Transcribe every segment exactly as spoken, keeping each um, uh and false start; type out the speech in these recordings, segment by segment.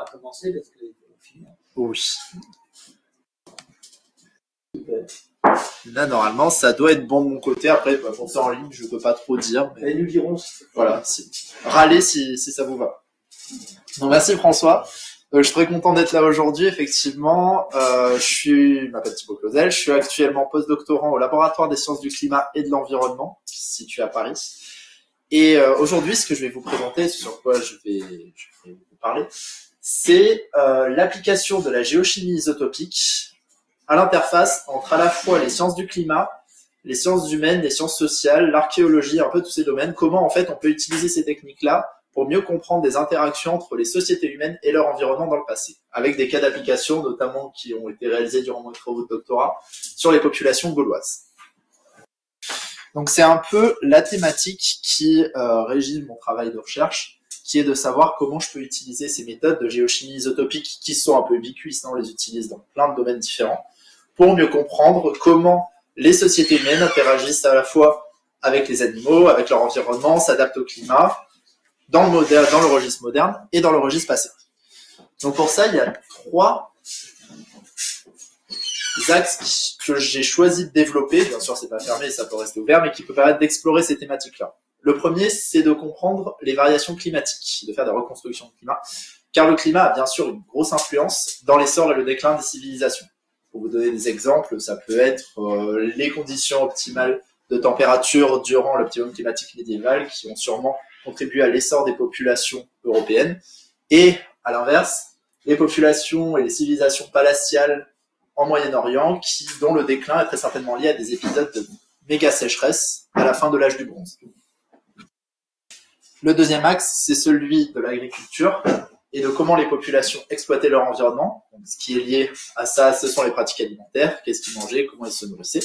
commencer parce que faut finir. Oui. Là, normalement, ça doit être bon de mon côté. Après, bah, pour ça en ligne, je peux pas trop dire. Mais... Et nous dirons. Voilà. Si... Râlez si, si ça vous va. Donc, merci François. Euh, je suis très content d'être là aujourd'hui. Effectivement, euh, je suis, je m'appelle Thibaut Clausel. Je suis actuellement postdoctorant au laboratoire des sciences du climat et de l'environnement, situé à Paris. Et euh, aujourd'hui, ce que je vais vous présenter, sur quoi je vais, je vais vous parler, c'est euh, l'application de la géochimie isotopique à l'interface entre à la fois les sciences du climat, les sciences humaines, les sciences sociales, l'archéologie, un peu tous ces domaines. Comment en fait on peut utiliser ces techniques-là pour mieux comprendre des interactions entre les sociétés humaines et leur environnement dans le passé, avec des cas d'application notamment qui ont été réalisés durant mon travaux de doctorat sur les populations gauloises. Donc c'est un peu la thématique qui euh, régit mon travail de recherche, qui est de savoir comment je peux utiliser ces méthodes de géochimie isotopique qui sont un peu ubiquistes, on les utilise dans plein de domaines différents, pour mieux comprendre comment les sociétés humaines interagissent à la fois avec les animaux, avec leur environnement, s'adaptent au climat, dans le, moderne, dans le registre moderne et dans le registre passé. Donc pour ça, il y a trois axes que j'ai choisi de développer. Bien sûr, c'est pas fermé, ça peut rester ouvert, mais qui peut permettre d'explorer ces thématiques-là. Le premier, c'est de comprendre les variations climatiques, de faire des reconstructions de climat, car le climat a bien sûr une grosse influence dans l'essor et le déclin des civilisations. Pour vous donner des exemples, ça peut être euh, les conditions optimales de température durant l'optimum climatique médiéval qui ont sûrement contribué à l'essor des populations européennes, et à l'inverse, les populations et les civilisations palatiales en Moyen-Orient, qui, dont le déclin est très certainement lié à des épisodes de méga sécheresse à la fin de l'âge du bronze. Le deuxième axe, c'est celui de l'agriculture et de comment les populations exploitaient leur environnement. Donc, ce qui est lié à ça, ce sont les pratiques alimentaires, qu'est-ce qu'ils mangeaient, comment ils se nourrissaient.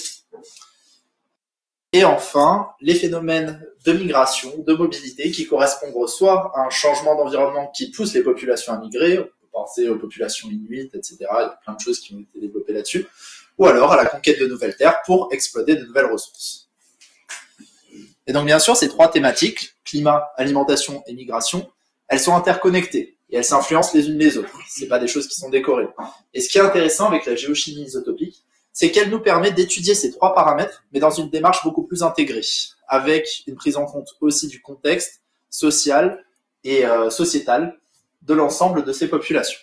Et enfin, les phénomènes de migration, de mobilité, qui correspondent soit à un changement d'environnement qui pousse les populations à migrer, on peut penser aux populations inuites, et cetera. Il y a plein de choses qui ont été développées là-dessus, ou alors à la conquête de nouvelles terres pour exploiter de nouvelles ressources. Et donc bien sûr, ces trois thématiques, climat, alimentation et migration, elles sont interconnectées et elles s'influencent les unes les autres. C'est pas des choses qui sont décorées. Et ce qui est intéressant avec la géochimie isotopique, c'est qu'elle nous permet d'étudier ces trois paramètres, mais dans une démarche beaucoup plus intégrée, avec une prise en compte aussi du contexte social et euh, sociétal de l'ensemble de ces populations.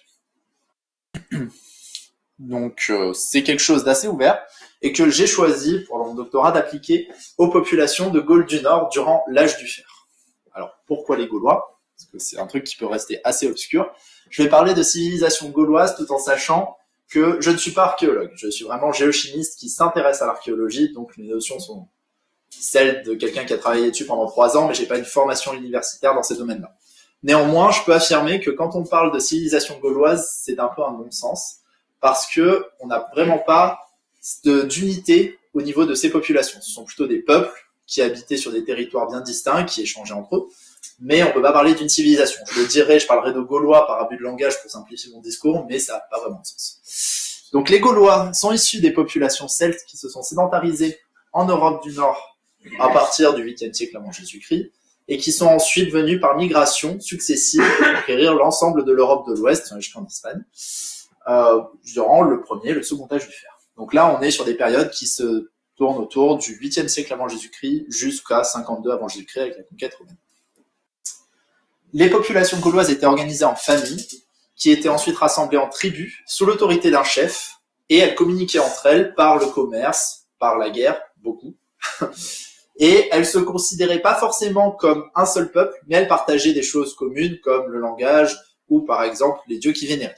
Donc euh, c'est quelque chose d'assez ouvert et que j'ai choisi pour mon doctorat d'appliquer aux populations de Gaule du Nord durant l'âge du fer. Alors pourquoi les Gaulois ? Parce que c'est un truc qui peut rester assez obscur. Je vais parler de civilisation gauloise tout en sachant que je ne suis pas archéologue, je suis vraiment géochimiste qui s'intéresse à l'archéologie, donc mes notions sont celles de quelqu'un qui a travaillé dessus pendant trois ans, mais j'ai pas une formation universitaire dans ces domaines-là. Néanmoins, je peux affirmer que quand on parle de civilisation gauloise, c'est un peu un non-sens, parce que on n'a vraiment pas de, d'unité au niveau de ces populations. Ce sont plutôt des peuples qui habitaient sur des territoires bien distincts, qui échangeaient entre eux, mais on peut pas parler d'une civilisation. Je le dirais, je parlerai de Gaulois par abus de langage pour simplifier mon discours, mais ça n'a pas vraiment de sens. Donc les Gaulois sont issus des populations celtes qui se sont sédentarisées en Europe du Nord à partir du huitième siècle avant Jésus-Christ, et qui sont ensuite venus par migration successive conquérir l'ensemble de l'Europe de l'Ouest, jusqu'en Espagne, euh, durant le premier et le second âge du fer. Donc là, on est sur des périodes qui se tournent autour du huitième siècle avant Jésus-Christ jusqu'à cinquante-deux avant Jésus-Christ avec la conquête romaine. Les populations gauloises étaient organisées en familles, qui étaient ensuite rassemblées en tribus, sous l'autorité d'un chef, et elles communiquaient entre elles par le commerce, par la guerre, beaucoup. Et elles se considéraient pas forcément comme un seul peuple, mais elles partageaient des choses communes, comme le langage, ou par exemple les dieux qui vénéraient.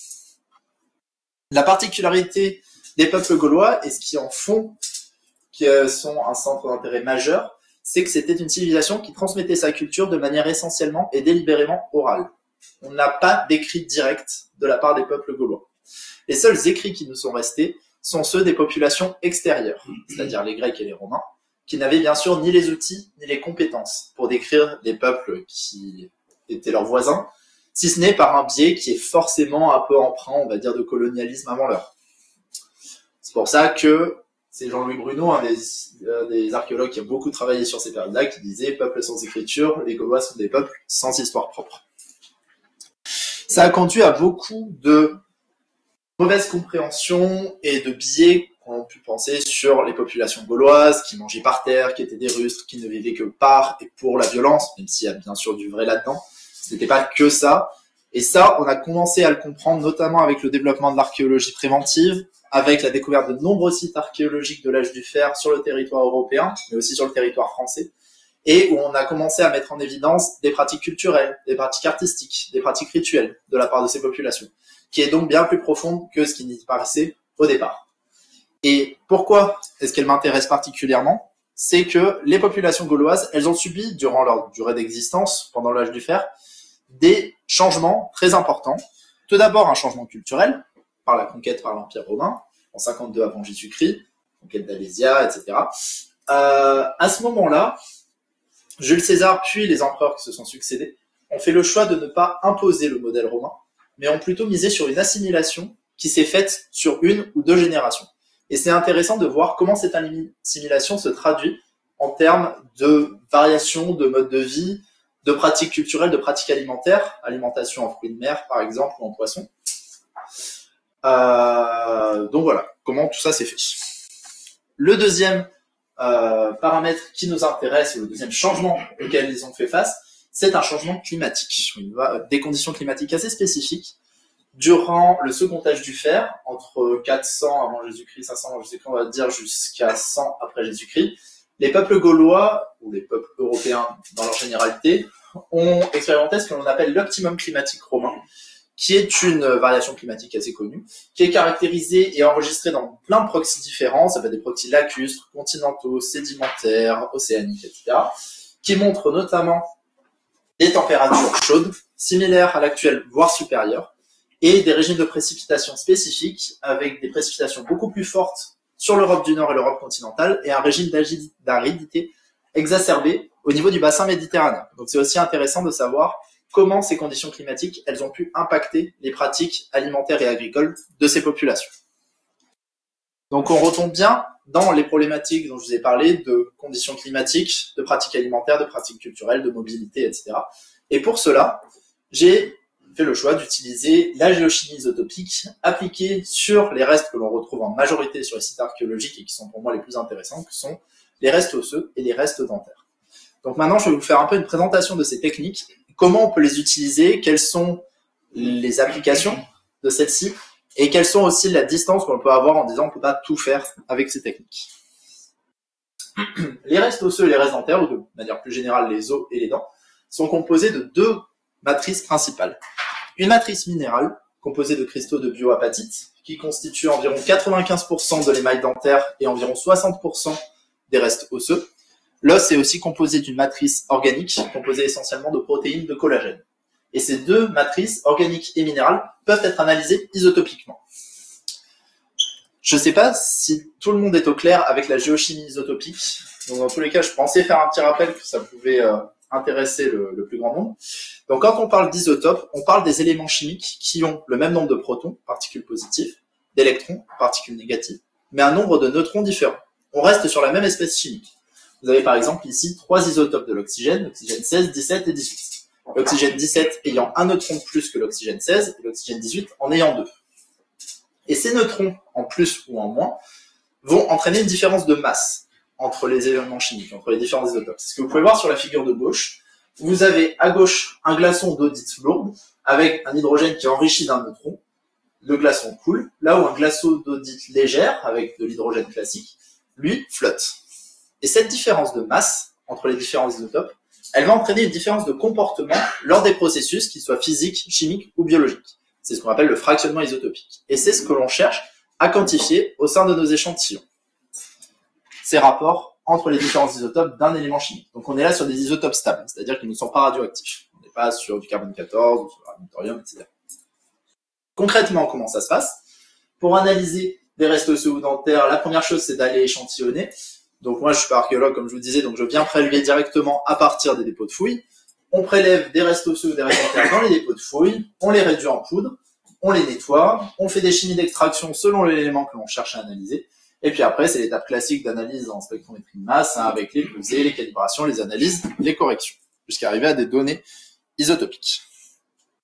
La particularité des peuples gaulois, et ce qui en font, qui sont un centre d'intérêt majeur, c'est que c'était une civilisation qui transmettait sa culture de manière essentiellement et délibérément orale. On n'a pas d'écrits directs de la part des peuples gaulois. Les seuls écrits qui nous sont restés sont ceux des populations extérieures, c'est-à-dire les Grecs et les Romains, qui n'avaient bien sûr ni les outils ni les compétences pour décrire des peuples qui étaient leurs voisins, si ce n'est par un biais qui est forcément un peu emprunt, on va dire, de colonialisme avant l'heure. C'est pour ça que c'est Jean-Louis Bruno, un des, euh, des archéologues qui a beaucoup travaillé sur ces périodes-là, qui disait « Peuples sans écriture, les Gaulois sont des peuples sans histoire propre ». Ça a conduit à beaucoup de mauvaises compréhensions et de biais qu'on a pu penser sur les populations gauloises qui mangeaient par terre, qui étaient des rustres, qui ne vivaient que par et pour la violence, même s'il y a bien sûr du vrai là-dedans. Ce n'était pas que ça. Et ça, on a commencé à le comprendre, notamment avec le développement de l'archéologie préventive, avec la découverte de nombreux sites archéologiques de l'âge du fer sur le territoire européen, mais aussi sur le territoire français, et où on a commencé à mettre en évidence des pratiques culturelles, des pratiques artistiques, des pratiques rituelles de la part de ces populations, qui est donc bien plus profonde que ce qui n'y paraissait au départ. Et pourquoi est-ce qu'elle m'intéresse particulièrement? C'est que les populations gauloises, elles ont subi, durant leur durée d'existence, pendant l'âge du fer, des changements très importants. Tout d'abord, un changement culturel, par la conquête par l'Empire romain, en cinquante-deux avant Jésus-Christ, conquête d'Alésia, et cetera. Euh, à ce moment-là, Jules César, puis les empereurs qui se sont succédés, ont fait le choix de ne pas imposer le modèle romain, mais ont plutôt misé sur une assimilation qui s'est faite sur une ou deux générations. Et c'est intéressant de voir comment cette assimilation se traduit en termes de variation de mode de vie, de pratiques culturelles, de pratiques alimentaires, alimentation en fruits de mer par exemple ou en poisson. Euh, donc voilà, comment tout ça s'est fait. Le deuxième euh, paramètre qui nous intéresse, le deuxième changement auquel ils ont fait face, c'est un changement climatique, des conditions climatiques assez spécifiques. Durant le second âge du fer, entre quatre cents avant Jésus-Christ, cinq cents avant Jésus-Christ, on va dire jusqu'à cent après Jésus-Christ, les peuples gaulois, ou les peuples européens dans leur généralité, ont expérimenté ce que l'on appelle l'optimum climatique romain, qui est une variation climatique assez connue, qui est caractérisée et enregistrée dans plein de proxys différents, ça va être des proxys lacustres, continentaux, sédimentaires, océaniques, et cetera, qui montrent notamment des températures chaudes, similaires à l'actuelle, voire supérieures, et des régimes de précipitations spécifiques, avec des précipitations beaucoup plus fortes sur l'Europe du Nord et l'Europe continentale, et un régime d'aridité exacerbé au niveau du bassin méditerranéen. Donc c'est aussi intéressant de savoir comment ces conditions climatiques, elles ont pu impacter les pratiques alimentaires et agricoles de ces populations. Donc on retombe bien dans les problématiques dont je vous ai parlé, de conditions climatiques, de pratiques alimentaires, de pratiques culturelles, de mobilité, et cetera. Et pour cela, j'ai fait le choix d'utiliser la géochimie isotopique appliquée sur les restes que l'on retrouve en majorité sur les sites archéologiques et qui sont pour moi les plus intéressants, que sont les restes osseux et les restes dentaires. Donc maintenant, je vais vous faire un peu une présentation de ces techniques, comment on peut les utiliser, quelles sont les applications de celles-ci, et quelles sont aussi la distance qu'on peut avoir en disant qu'on ne peut pas tout faire avec ces techniques. Les restes osseux et les restes dentaires, ou de manière plus générale les os et les dents, sont composés de deux matrices principales. Une matrice minérale, composée de cristaux de bioapatite, qui constitue environ quatre-vingt-quinze pour cent de l'émail dentaire et environ soixante pour cent des restes osseux. L'os est aussi composé d'une matrice organique, composée essentiellement de protéines de collagène. Et ces deux matrices, organiques et minérales, peuvent être analysées isotopiquement. Je ne sais pas si tout le monde est au clair avec la géochimie isotopique. Donc dans tous les cas, je pensais faire un petit rappel que ça pouvait euh, intéresser le, le plus grand nombre. Donc quand on parle d'isotopes, on parle des éléments chimiques qui ont le même nombre de protons, particules positives, d'électrons, particules négatives, mais un nombre de neutrons différents. On reste sur la même espèce chimique. Vous avez par exemple ici trois isotopes de l'oxygène, l'oxygène seize, dix-sept et dix-huit. L'oxygène dix-sept ayant un neutron de plus que l'oxygène seize, et l'oxygène dix-huit en ayant deux. Et ces neutrons, en plus ou en moins, vont entraîner une différence de masse entre les éléments chimiques, entre les différents isotopes. C'est ce que vous pouvez voir sur la figure de gauche. Vous avez à gauche un glaçon d'eau dite lourde, avec un hydrogène qui est enrichi d'un neutron. Le glaçon coule, là où un glaçon d'eau dite légère, avec de l'hydrogène classique, lui, flotte. Et cette différence de masse entre les différents isotopes, elle va entraîner une différence de comportement lors des processus, qu'ils soient physiques, chimiques ou biologiques. C'est ce qu'on appelle le fractionnement isotopique. Et c'est ce que l'on cherche à quantifier au sein de nos échantillons. Ces rapports entre les différents isotopes d'un élément chimique. Donc on est là sur des isotopes stables, c'est-à-dire qu'ils ne sont pas radioactifs. On n'est pas sur du carbone quatorze, ou sur du thorium, et cetera. Concrètement, comment ça se passe? Pour analyser des restes osseux ou dentaires, la première chose, c'est d'aller échantillonner. Donc moi, je suis pas archéologue, comme je vous disais, donc je viens prélever directement à partir des dépôts de fouilles. On prélève des restes osseux ou des restes dentaires dans les dépôts de fouilles, on les réduit en poudre, on les nettoie, on fait des chimies d'extraction selon l'élément que l'on cherche à analyser. Et puis après, c'est l'étape classique d'analyse en spectrométrie de masse, hein, avec les pesées, les calibrations, les analyses, les corrections, jusqu'à arriver à des données isotopiques.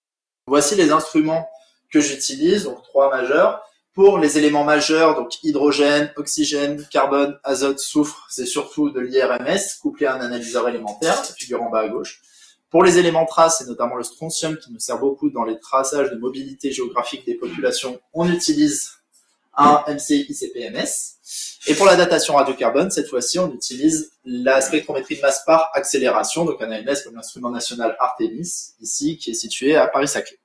Voici les instruments que j'utilise, donc trois majeurs. Pour les éléments majeurs, donc hydrogène, oxygène, carbone, azote, soufre, c'est surtout de l'I R M S, couplé à un analyseur élémentaire, la figure en bas à gauche. Pour les éléments traces, et notamment le strontium, qui nous sert beaucoup dans les traçages de mobilité géographique des populations, on utilise un M C I C P M S. Et pour la datation radiocarbone, cette fois-ci, on utilise la spectrométrie de masse par accélération, donc un A M S comme l'instrument national Artemis, ici, qui est situé à Paris-Saclay.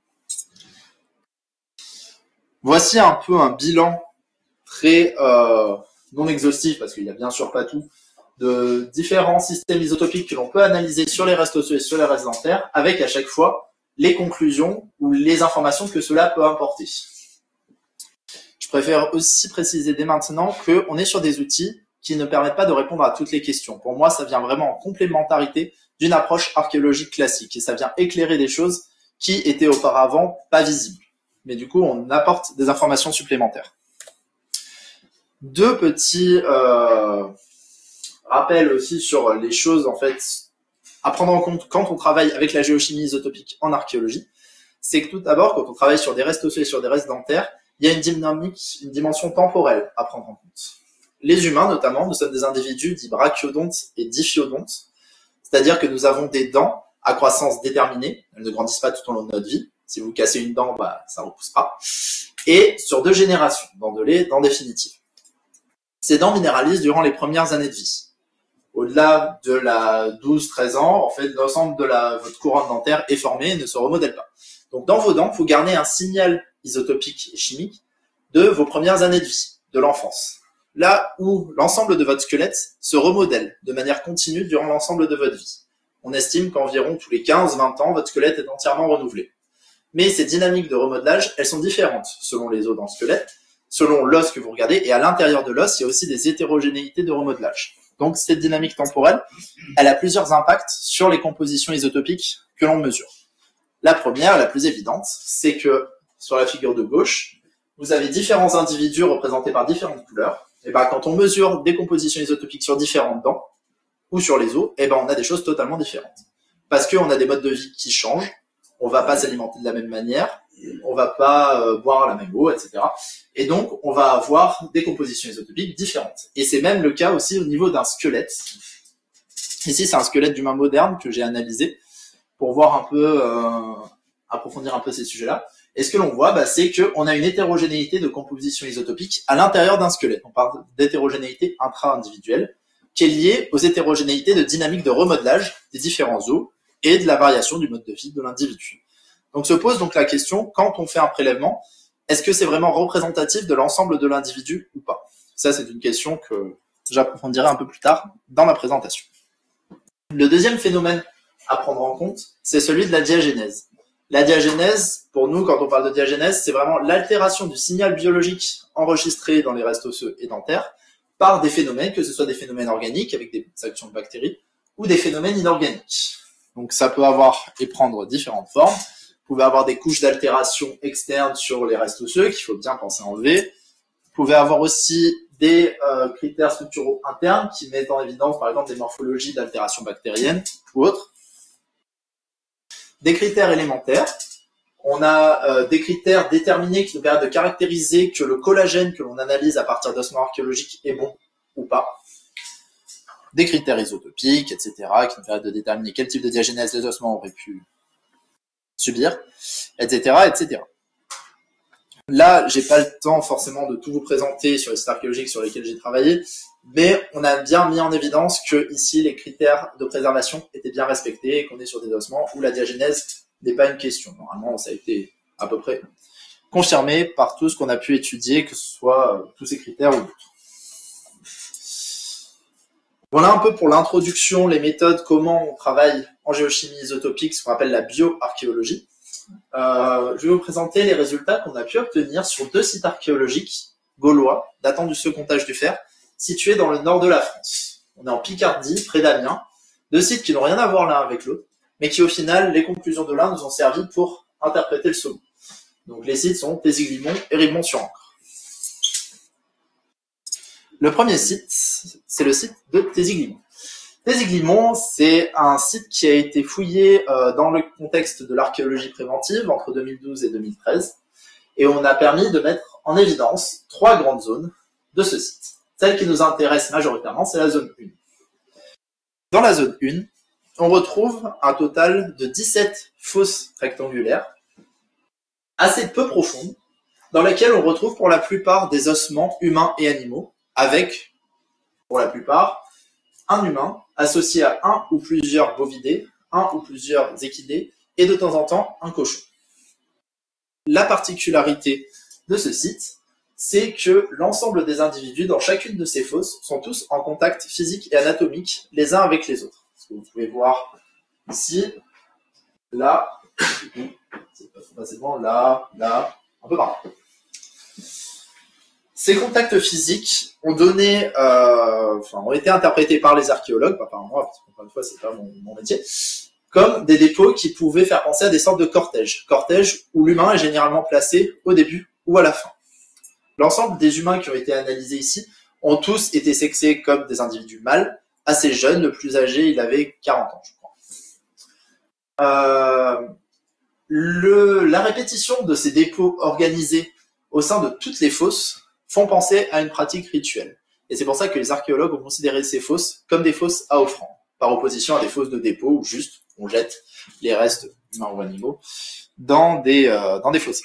Voici un peu un bilan très euh, non exhaustif, parce qu'il n'y a bien sûr pas tout, de différents systèmes isotopiques que l'on peut analyser sur les restes osseux et sur les restes dentaires, avec à chaque fois les conclusions ou les informations que cela peut apporter. Je préfère aussi préciser dès maintenant qu'on est sur des outils qui ne permettent pas de répondre à toutes les questions. Pour moi, ça vient vraiment en complémentarité d'une approche archéologique classique, et ça vient éclairer des choses qui étaient auparavant pas visibles. Mais du coup, on apporte des informations supplémentaires. Deux petits euh, rappels aussi sur les choses en fait à prendre en compte quand on travaille avec la géochimie isotopique en archéologie. C'est que tout d'abord, quand on travaille sur des restes osseux et sur des restes dentaires, il y a une dynamique, une dimension temporelle à prendre en compte. Les humains, notamment, nous sommes des individus dits brachiodontes et diffiodontes, c'est-à-dire que nous avons des dents à croissance déterminée, elles ne grandissent pas tout au long de notre vie. Si vous cassez une dent, bah, ça ne repousse pas. Et sur deux générations, dents de lait, dents définitives. Ces dents minéralisent durant les premières années de vie. Au-delà de la douze treize ans, en fait, l'ensemble de la, votre couronne dentaire est formée et ne se remodèle pas. Donc, dans vos dents, vous gardez un signal isotopique et chimique de vos premières années de vie, de l'enfance. Là où l'ensemble de votre squelette se remodèle de manière continue durant l'ensemble de votre vie. On estime qu'environ tous les quinze vingt ans, votre squelette est entièrement renouvelé. Mais ces dynamiques de remodelage, elles sont différentes selon les os dans le squelette, selon l'os que vous regardez, et à l'intérieur de l'os, il y a aussi des hétérogénéités de remodelage. Donc cette dynamique temporelle, elle a plusieurs impacts sur les compositions isotopiques que l'on mesure. La première, la plus évidente, c'est que sur la figure de gauche, vous avez différents individus représentés par différentes couleurs. Et ben quand on mesure des compositions isotopiques sur différentes dents ou sur les os, et ben on a des choses totalement différentes. Parce qu'on a des modes de vie qui changent. On va pas s'alimenter de la même manière, on va pas euh, boire la même eau, et cetera. Et donc, on va avoir des compositions isotopiques différentes. Et c'est même le cas aussi au niveau d'un squelette. Ici, c'est un squelette d'humain moderne que j'ai analysé pour voir un peu, euh, approfondir un peu ces sujets-là. Et ce que l'on voit, bah, c'est qu'on a une hétérogénéité de composition isotopique à l'intérieur d'un squelette. On parle d'hétérogénéité intra-individuelle, qui est liée aux hétérogénéités de dynamique de remodelage des différents os et de la variation du mode de vie de l'individu. Donc se pose donc la question, quand on fait un prélèvement, est-ce que c'est vraiment représentatif de l'ensemble de l'individu ou pas? Ça, c'est une question que j'approfondirai un peu plus tard dans ma présentation. Le deuxième phénomène à prendre en compte, c'est celui de la diagénèse. La diagénèse, pour nous, quand on parle de diagénèse, c'est vraiment l'altération du signal biologique enregistré dans les restes osseux et dentaires par des phénomènes, que ce soit des phénomènes organiques avec des actions de bactéries ou des phénomènes inorganiques. Donc ça peut avoir et prendre différentes formes. Vous pouvez avoir des couches d'altération externes sur les restes osseux qu'il faut bien penser à enlever. Vous pouvez avoir aussi des euh, critères structuraux internes qui mettent en évidence par exemple des morphologies d'altération bactérienne ou autres. Des critères élémentaires. On a euh, des critères déterminés qui nous permettent de caractériser que le collagène que l'on analyse à partir d'ossements archéologiques est bon ou pas. Des critères isotopiques, et cetera, qui nous permettent de déterminer quel type de diagénèse les ossements auraient pu subir, et cetera, et cetera. Là, j'ai pas le temps forcément de tout vous présenter sur les sites archéologiques sur lesquels j'ai travaillé, mais on a bien mis en évidence que ici les critères de préservation étaient bien respectés et qu'on est sur des ossements où la diagénèse n'est pas une question. Normalement, ça a été à peu près confirmé par tout ce qu'on a pu étudier, que ce soit euh, tous ces critères ou d'autres. Voilà un peu pour l'introduction, les méthodes, comment on travaille en géochimie isotopique, ce qu'on appelle la bioarchéologie. Euh, je vais vous présenter les résultats qu'on a pu obtenir sur deux sites archéologiques gaulois, datant du second âge du fer, situés dans le nord de la France. On est en Picardie, près d'Amiens, deux sites qui n'ont rien à voir l'un avec l'autre, mais qui au final, les conclusions de l'un nous ont servi pour interpréter le second. Donc les sites sont Téziglimont et Ribemont-sur-Ancre. Le premier site, c'est le site de Téziglimont. Les Iglimons, c'est un site qui a été fouillé euh, dans le contexte de l'archéologie préventive entre deux mille douze et deux mille treize, et on a permis de mettre en évidence trois grandes zones de ce site. Celle qui nous intéresse majoritairement, c'est la zone un. Dans la zone un, on retrouve un total de dix-sept fosses rectangulaires, assez peu profondes, dans lesquelles on retrouve pour la plupart des ossements humains et animaux, avec, pour la plupart, un humain associé à un ou plusieurs bovidés, un ou plusieurs équidés, et de temps en temps, un cochon. La particularité de ce site, c'est que l'ensemble des individus dans chacune de ces fosses sont tous en contact physique et anatomique les uns avec les autres. Ce que vous pouvez voir ici, là, c'est pas facilement là, là, un peu partout. Ces contacts physiques ont donné, euh, enfin, ont été interprétés par les archéologues, pas par moi, parce qu'encore une fois, c'est pas mon, mon métier, comme des dépôts qui pouvaient faire penser à des sortes de cortèges. Cortèges où l'humain est généralement placé au début ou à la fin. L'ensemble des humains qui ont été analysés ici ont tous été sexés comme des individus mâles, assez jeunes. Le plus âgé, il avait quarante ans, je crois. Euh, le, la répétition de ces dépôts organisés au sein de toutes les fosses font penser à une pratique rituelle. Et c'est pour ça que les archéologues ont considéré ces fosses comme des fosses à offrande, par opposition à des fosses de dépôt où juste on jette les restes humains ou animaux dans des, euh, dans des fossés.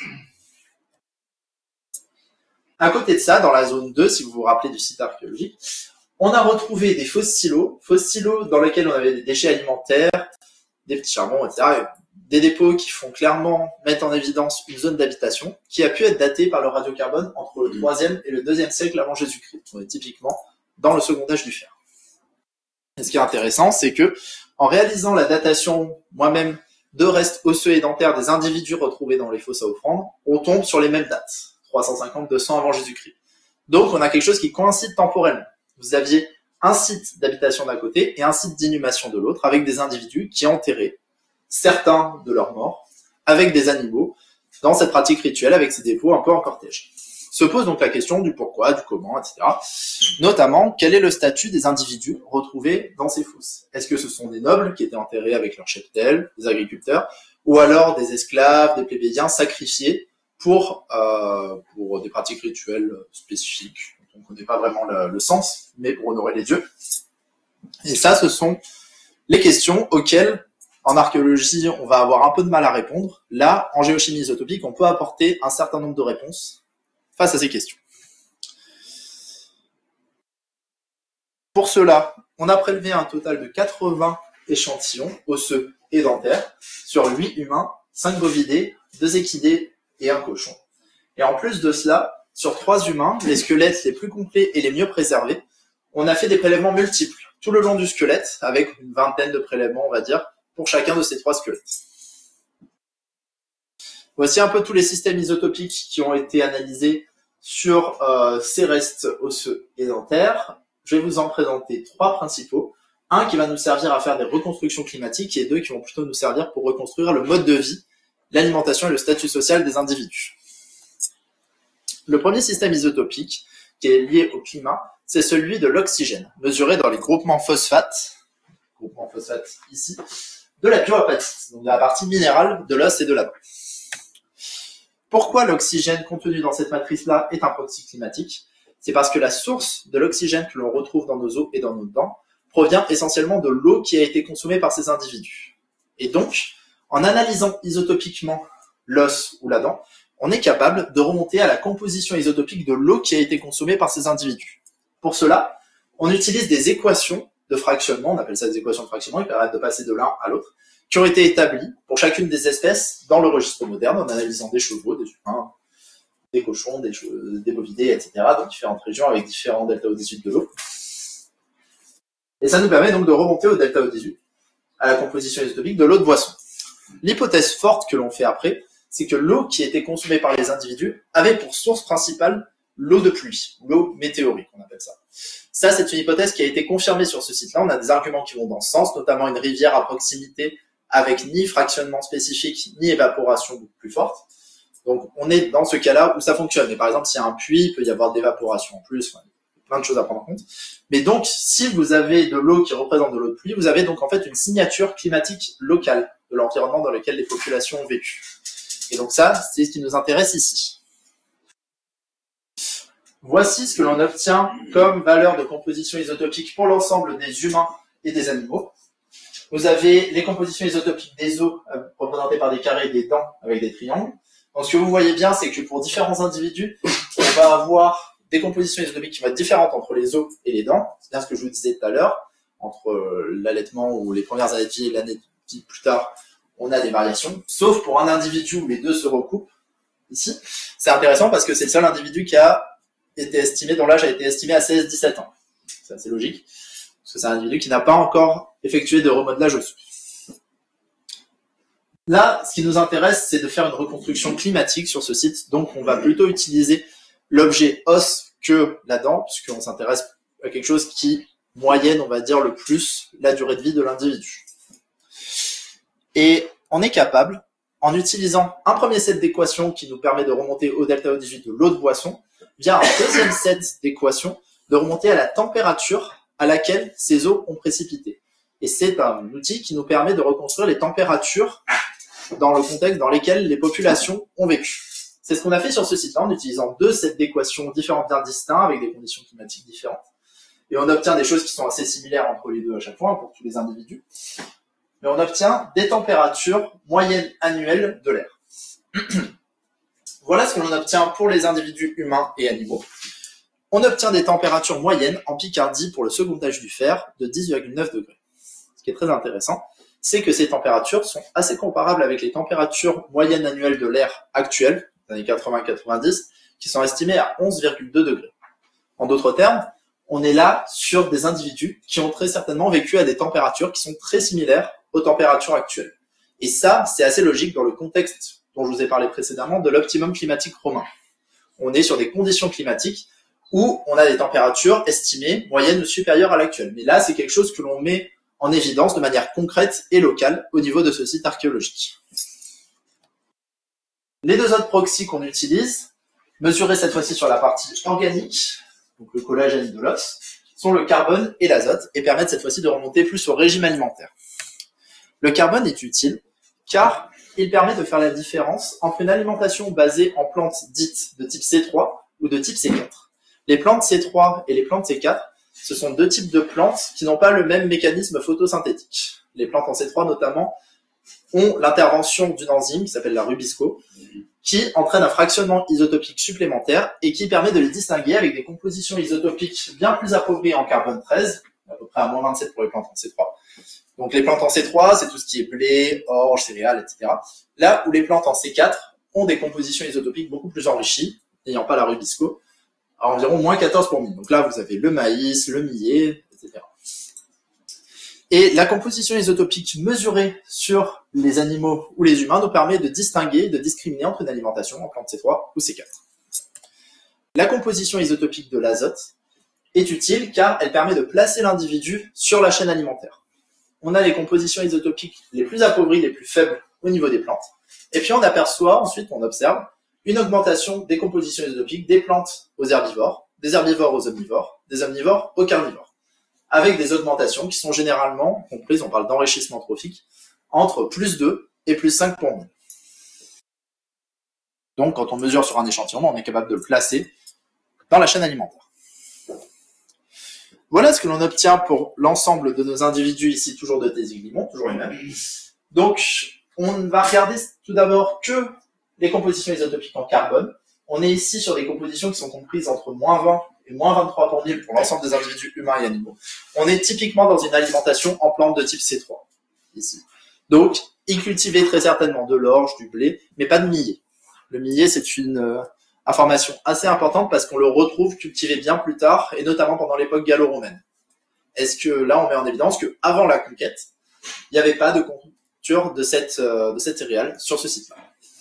À côté de ça, dans la zone deux, si vous vous rappelez du site archéologique, on a retrouvé des fosses silos, fosses silos dans lesquels on avait des déchets alimentaires, des petits charbons, et cetera. Des dépôts qui font clairement mettre en évidence une zone d'habitation qui a pu être datée par le radiocarbone entre le troisième et le deuxième siècle avant Jésus-Christ. On est typiquement dans le second âge du fer. Et ce qui est intéressant, c'est que en réalisant la datation moi-même de restes osseux et dentaires des individus retrouvés dans les fosses à offrande, on tombe sur les mêmes dates. trois cent cinquante à deux cents avant Jésus-Christ. Donc, on a quelque chose qui coïncide temporellement. Vous aviez un site d'habitation d'un côté et un site d'inhumation de l'autre, avec des individus qui enterraient certains de leurs morts avec des animaux dans cette pratique rituelle avec ces dépôts un peu en cortège. Se pose donc la question du pourquoi, du comment, et cetera. Notamment, quel est le statut des individus retrouvés dans ces fosses? Est-ce que ce sont des nobles qui étaient enterrés avec leur cheptel, des agriculteurs, ou alors des esclaves, des plébéiens sacrifiés pour, euh, pour des pratiques rituelles spécifiques. On ne connaît pas vraiment le, le sens, mais pour honorer les dieux. Et ça, ce sont les questions auxquelles, en archéologie, on va avoir un peu de mal à répondre. Là, en géochimie isotopique, on peut apporter un certain nombre de réponses face à ces questions. Pour cela, on a prélevé un total de quatre-vingts échantillons osseux et dentaires sur huit humains, cinq bovidés, deux équidés et un cochon. Et en plus de cela, sur trois humains, les squelettes les plus complets et les mieux préservés, on a fait des prélèvements multiples tout le long du squelette, avec une vingtaine de prélèvements, on va dire, pour chacun de ces trois squelettes. Voici un peu tous les systèmes isotopiques qui ont été analysés sur euh, ces restes osseux et dentaires. Je vais vous en présenter trois principaux. Un qui va nous servir à faire des reconstructions climatiques et deux qui vont plutôt nous servir pour reconstruire le mode de vie, l'alimentation et le statut social des individus. Le premier système isotopique qui est lié au climat, c'est celui de l'oxygène, mesuré dans les groupements phosphates, groupements phosphates ici, de la bioapatite, donc de la partie minérale de l'os et de la dent. Pourquoi l'oxygène contenu dans cette matrice-là est un proxy climatique? C'est parce que la source de l'oxygène que l'on retrouve dans nos os et dans nos dents provient essentiellement de l'eau qui a été consommée par ces individus. Et donc, en analysant isotopiquement l'os ou la dent, on est capable de remonter à la composition isotopique de l'eau qui a été consommée par ces individus. Pour cela, on utilise des équations de fractionnement, on appelle ça des équations de fractionnement, qui permettent de passer de l'un à l'autre, qui ont été établies pour chacune des espèces dans le registre moderne, en analysant des chevaux, des humains, des cochons, des, des bovidés, et cetera, dans différentes régions avec différents delta O dix-huit de l'eau. Et ça nous permet donc de remonter au delta O dix-huit, à la composition isotopique de l'eau de boisson. L'hypothèse forte que l'on fait après, c'est que l'eau qui était consommée par les individus avait pour source principale l'eau de pluie, l'eau météorique, on appelle ça. Ça, c'est une hypothèse qui a été confirmée sur ce site-là. On a des arguments qui vont dans ce sens, notamment une rivière à proximité avec ni fractionnement spécifique, ni évaporation beaucoup plus forte. Donc, on est dans ce cas-là où ça fonctionne. Mais par exemple, s'il y a un puits, il peut y avoir de l'évaporation en plus. Enfin, plein de choses à prendre en compte. Mais donc, si vous avez de l'eau qui représente de l'eau de pluie, vous avez donc en fait une signature climatique locale de l'environnement dans lequel les populations ont vécu. Et donc ça, c'est ce qui nous intéresse ici. Voici ce que l'on obtient comme valeur de composition isotopique pour l'ensemble des humains et des animaux. Vous avez les compositions isotopiques des os euh, représentées par des carrés et des dents avec des triangles. Donc ce que vous voyez bien, c'est que pour différents individus, on va avoir des compositions isotopiques qui vont être différentes entre les os et les dents. C'est bien ce que je vous disais tout à l'heure. Entre euh, l'allaitement ou les premières années de vie et l'année de vie plus tard, on a des variations. Sauf pour un individu où les deux se recoupent. Ici, c'est intéressant parce que c'est le seul individu qui a été estimé, dont l'âge a été estimé à seize à dix-sept ans. C'est assez logique. Parce que c'est un individu qui n'a pas encore effectué de remodelage osseux. Là, ce qui nous intéresse, c'est de faire une reconstruction climatique sur ce site. Donc, on va plutôt utiliser l'objet os que la dent, puisqu'on s'intéresse à quelque chose qui moyenne, on va dire, le plus la durée de vie de l'individu. Et on est capable, en utilisant un premier set d'équations qui nous permet de remonter au delta O dix-huit de l'eau de boisson, via un deuxième set d'équations, de remonter à la température à laquelle ces eaux ont précipité. Et c'est un outil qui nous permet de reconstruire les températures dans le contexte dans lesquels les populations ont vécu. C'est ce qu'on a fait sur ce site-là en utilisant deux sets d'équations différents bien distincts avec des conditions climatiques différentes. Et on obtient des choses qui sont assez similaires entre les deux à chaque fois pour tous les individus. Mais on obtient des températures moyennes annuelles de l'air. Voilà ce que l'on obtient pour les individus humains et animaux. On obtient des températures moyennes en Picardie pour le second âge du fer de dix virgule neuf degrés. Ce qui est très intéressant, c'est que ces températures sont assez comparables avec les températures moyennes annuelles de l'air actuelles, des années quatre-vingts quatre-vingt-dix, qui sont estimées à onze virgule deux degrés. En d'autres termes, on est là sur des individus qui ont très certainement vécu à des températures qui sont très similaires aux températures actuelles. Et ça, c'est assez logique dans le contexte dont je vous ai parlé précédemment de l'optimum climatique romain. On est sur des conditions climatiques où on a des températures estimées moyennes ou supérieures à l'actuelle. Mais là, c'est quelque chose que l'on met en évidence de manière concrète et locale au niveau de ce site archéologique. Les deux autres proxys qu'on utilise, mesurés cette fois-ci sur la partie organique, donc le collagène de l'os, sont le carbone et l'azote et permettent cette fois-ci de remonter plus au régime alimentaire. Le carbone est utile car il permet de faire la différence entre une alimentation basée en plantes dites de type C trois ou de type C quatre. Les plantes C trois et les plantes C quatre, ce sont deux types de plantes qui n'ont pas le même mécanisme photosynthétique. Les plantes en C trois notamment ont l'intervention d'une enzyme qui s'appelle la rubisco, qui entraîne un fractionnement isotopique supplémentaire et qui permet de les distinguer avec des compositions isotopiques bien plus appauvries en carbone treize, à peu près à moins vingt-sept pour les plantes en C trois. Donc les plantes en C trois, c'est tout ce qui est blé, orge, céréales, et cetera. Là où les plantes en C quatre ont des compositions isotopiques beaucoup plus enrichies, n'ayant pas la rubisco, à environ moins quatorze pour mille. Donc là, vous avez le maïs, le millet, et cetera. Et la composition isotopique mesurée sur les animaux ou les humains nous permet de distinguer, de discriminer entre une alimentation en plante C trois ou C quatre. La composition isotopique de l'azote est utile car elle permet de placer l'individu sur la chaîne alimentaire. On a les compositions isotopiques les plus appauvries, les plus faibles au niveau des plantes. Et puis on aperçoit, ensuite on observe, une augmentation des compositions isotopiques des plantes aux herbivores, des herbivores aux omnivores, des omnivores aux carnivores, avec des augmentations qui sont généralement comprises, on parle d'enrichissement trophique, entre plus deux et plus cinq pour mille. Donc quand on mesure sur un échantillon, on est capable de le placer dans la chaîne alimentaire. Voilà ce que l'on obtient pour l'ensemble de nos individus ici, toujours de Tésiglimon, toujours les mêmes. Donc on va regarder tout d'abord que les compositions isotopiques en carbone. On est ici sur des compositions qui sont comprises entre moins vingt et moins vingt-trois pour mille pour l'ensemble des individus humains et animaux. On est typiquement dans une alimentation en plantes de type C trois, ici. Donc, y cultiver très certainement de l'orge, du blé, mais pas de millet. Le millet, c'est une euh, information assez importante parce qu'on le retrouve cultivé bien plus tard, et notamment pendant l'époque gallo-romaine. Est-ce que là, on met en évidence qu'avant la conquête, il n'y avait pas de culture de cette, euh, de cette céréale sur ce site-là.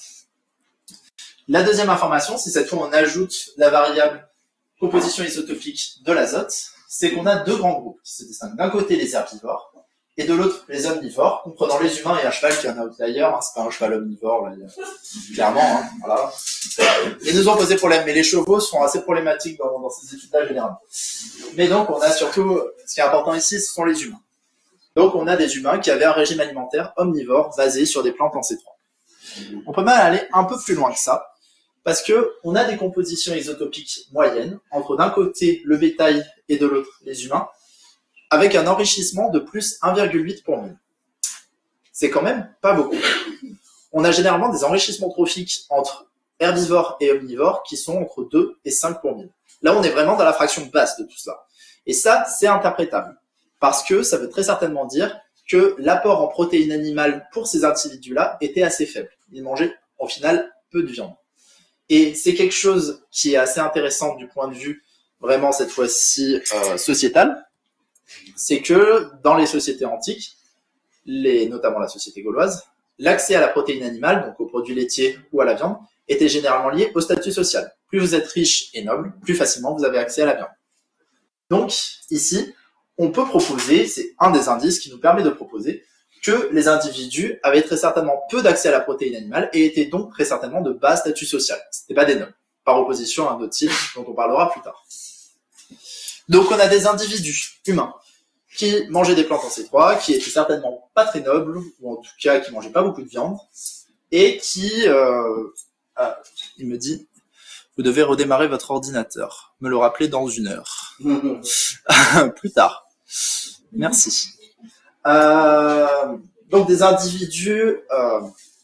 La deuxième information, si cette fois on ajoute la variable composition isotopique de l'azote, c'est qu'on a deux grands groupes qui se distinguent. D'un côté, les herbivores, et de l'autre les omnivores, comprenant les humains et un cheval qui est un outlier, hein, c'est pas un cheval omnivore, là, clairement, hein, voilà. Ils nous ont posé problème, mais les chevaux sont assez problématiques dans, dans ces études-là généralement. Mais donc on a surtout, ce qui est important ici, ce sont les humains. Donc on a des humains qui avaient un régime alimentaire omnivore basé sur des plantes ancêtrales. On peut même aller un peu plus loin que ça, parce que on a des compositions isotopiques moyennes, entre d'un côté le bétail et de l'autre les humains, avec un enrichissement de plus un virgule huit pour mille. C'est quand même pas beaucoup. On a généralement des enrichissements trophiques entre herbivores et omnivores qui sont entre deux et cinq pour mille. Là, on est vraiment dans la fraction basse de tout ça. Et ça, c'est interprétable, parce que ça veut très certainement dire que l'apport en protéines animales pour ces individus-là était assez faible. Ils mangeaient, au final, peu de viande. Et c'est quelque chose qui est assez intéressant du point de vue, vraiment cette fois-ci, euh, sociétal, c'est que dans les sociétés antiques, les, notamment la société gauloise, l'accès à la protéine animale, donc aux produits laitiers ou à la viande, était généralement lié au statut social. Plus vous êtes riche et noble, plus facilement vous avez accès à la viande. Donc, ici, on peut proposer, c'est un des indices qui nous permet de proposer, que les individus avaient très certainement peu d'accès à la protéine animale et étaient donc très certainement de bas statut social. C'était pas des nobles, par opposition à un autre type dont on parlera plus tard. Donc on a des individus humains qui mangeaient des plantes ancestrales, qui étaient certainement pas très nobles, ou en tout cas qui mangeaient pas beaucoup de viande, et qui, euh, ah, il me dit, vous devez redémarrer votre ordinateur, me le rappeler dans une heure. Plus tard. Merci. Euh, donc des individus euh,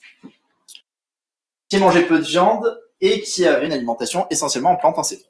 qui mangeaient peu de viande et qui avaient une alimentation essentiellement en plantes ancestrales.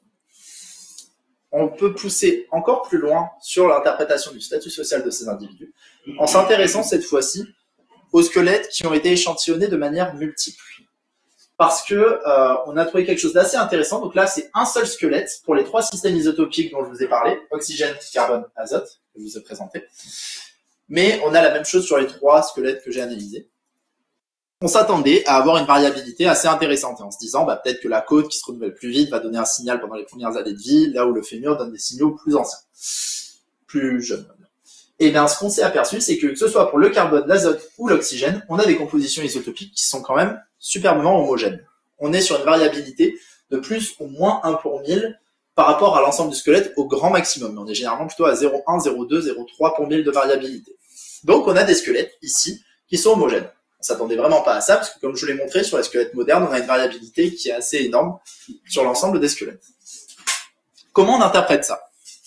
On peut pousser encore plus loin sur l'interprétation du statut social de ces individus en s'intéressant cette fois-ci aux squelettes qui ont été échantillonnés de manière multiple. Parce que euh, on a trouvé quelque chose d'assez intéressant. Donc là, c'est un seul squelette pour les trois systèmes isotopiques dont je vous ai parlé, oxygène, carbone, azote, que je vous ai présenté. Mais on a la même chose sur les trois squelettes que j'ai analysés. On s'attendait à avoir une variabilité assez intéressante en se disant bah, peut-être que la côte qui se renouvelle plus vite va donner un signal pendant les premières années de vie, là où le fémur donne des signaux plus anciens, plus jeunes. Et bien ce qu'on s'est aperçu, c'est que que ce soit pour le carbone, l'azote ou l'oxygène, on a des compositions isotopiques qui sont quand même superbement homogènes. On est sur une variabilité de plus ou moins un pour mille par rapport à l'ensemble du squelette au grand maximum. On est généralement plutôt à zéro virgule un, zéro virgule deux, zéro virgule trois pour mille de variabilité. Donc on a des squelettes ici qui sont homogènes. On s'attendait vraiment pas à ça, parce que comme je vous l'ai montré, sur les squelettes modernes, on a une variabilité qui est assez énorme sur l'ensemble des squelettes. Comment on interprète ça?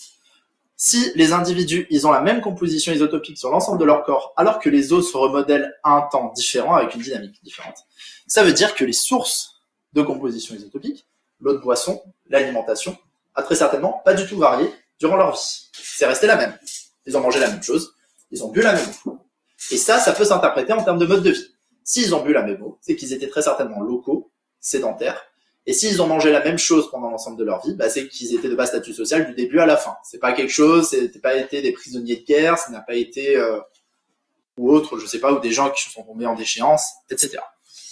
Si les individus, ils ont la même composition isotopique sur l'ensemble de leur corps, alors que les os se remodèlent à un temps différent, avec une dynamique différente, ça veut dire que les sources de composition isotopique, l'eau de boisson, l'alimentation, a très certainement pas du tout varié durant leur vie. C'est resté la même. Ils ont mangé la même chose, ils ont bu la même eau. Et ça, ça peut s'interpréter en termes de mode de vie. S'ils ont bu la même eau, c'est qu'ils étaient très certainement locaux, sédentaires. Et s'ils ont mangé la même chose pendant l'ensemble de leur vie, bah, c'est qu'ils étaient de bas statut social du début à la fin. C'est pas quelque chose, c'est pas été des prisonniers de guerre, ça n'a pas été, euh, ou autre, je sais pas, ou des gens qui se sont tombés en déchéance, et cetera.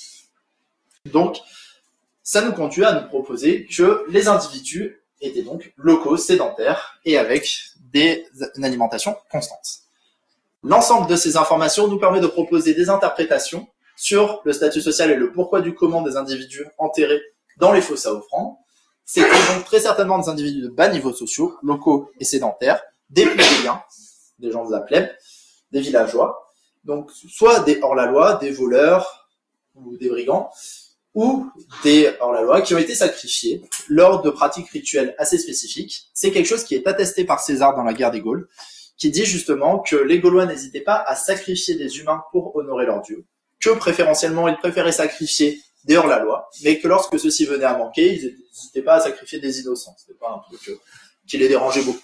Donc, ça nous conduit à nous proposer que les individus étaient donc locaux, sédentaires, et avec des, une alimentation constante. L'ensemble de ces informations nous permet de proposer des interprétations sur le statut social et le pourquoi du comment des individus enterrés dans les fosses à offrandes. C'était donc très certainement des individus de bas niveaux sociaux, locaux et sédentaires, des plébéiens, des gens de la plèbe, des villageois, donc soit des hors-la-loi, des voleurs ou des brigands, ou des hors-la-loi qui ont été sacrifiés lors de pratiques rituelles assez spécifiques. C'est quelque chose qui est attesté par César dans la guerre des Gaules, qui dit justement que les Gaulois n'hésitaient pas à sacrifier des humains pour honorer leur dieu, que préférentiellement ils préféraient sacrifier des hors-la-loi, mais que lorsque ceci venait à manquer, ils n'hésitaient pas à sacrifier des innocents. C'était pas un truc qui les dérangeait beaucoup.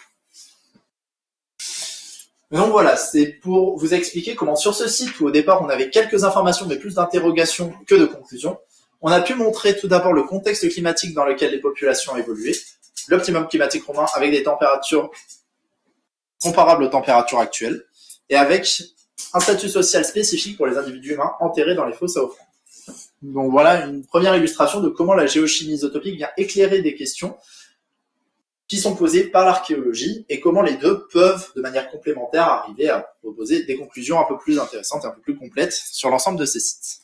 Donc voilà, c'est pour vous expliquer comment sur ce site, où au départ on avait quelques informations mais plus d'interrogations que de conclusions, on a pu montrer tout d'abord le contexte climatique dans lequel les populations évoluaient, l'optimum climatique romain avec des températures comparables aux températures actuelles, et avec un statut social spécifique pour les individus humains enterrés dans les fosses à offrandes. Donc voilà une première illustration de comment la géochimie isotopique vient éclairer des questions qui sont posées par l'archéologie et comment les deux peuvent, de manière complémentaire, arriver à proposer des conclusions un peu plus intéressantes et un peu plus complètes sur l'ensemble de ces sites.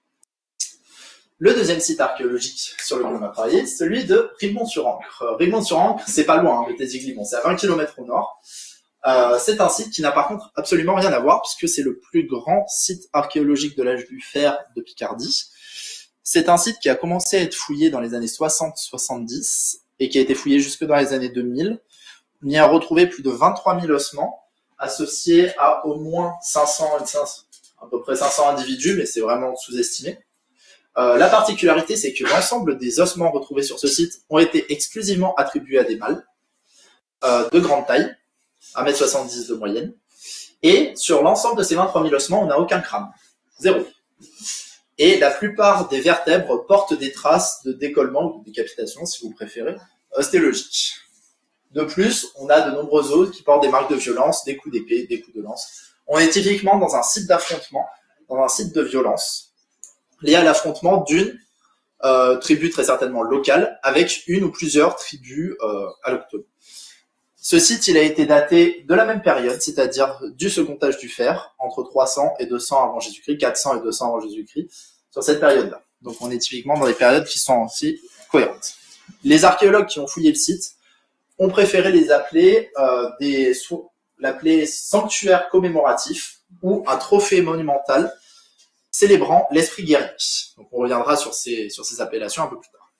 Le deuxième site archéologique sur lequel on va travailler, c'est celui de Ribemont-sur-Ancre. Euh, Ribemont-sur-Ancre, c'est pas loin hein, de Tézigley, c'est à vingt kilomètres au nord. Euh, c'est un site qui n'a par contre absolument rien à voir, puisque c'est le plus grand site archéologique de l'âge du fer de Picardie. C'est un site qui a commencé à être fouillé dans les années soixante soixante-dix, et qui a été fouillé jusque dans les années deux mille. On y a retrouvé plus de vingt-trois mille ossements, associés à au moins cinq cents, à peu près cinq cents individus, mais c'est vraiment sous-estimé. Euh, la particularité, c'est que l'ensemble des ossements retrouvés sur ce site ont été exclusivement attribués à des mâles, euh, de grande taille, un mètre soixante-dix de moyenne, et sur l'ensemble de ces vingt-trois mille ossements, on n'a aucun crâne. Zéro. Et la plupart des vertèbres portent des traces de décollement ou de décapitation, si vous préférez, ostéologiques. De plus, on a de nombreux os qui portent des marques de violence, des coups d'épée, des coups de lance. On est typiquement dans un site d'affrontement, dans un site de violence, lié à l'affrontement d'une euh, tribu très certainement locale, avec une ou plusieurs tribus euh, allochtones. Ce site, il a été daté de la même période, c'est-à-dire du second âge du fer, entre trois cents et deux cents avant Jésus-Christ, quatre cents et deux cents avant Jésus-Christ, sur cette période-là. Donc on est typiquement dans des périodes qui sont aussi cohérentes. Les archéologues qui ont fouillé le site ont préféré les appeler euh, des l'appeler sanctuaire commémoratif ou un trophée monumental célébrant l'esprit guerrier. Donc on reviendra sur ces sur ces appellations un peu plus tard.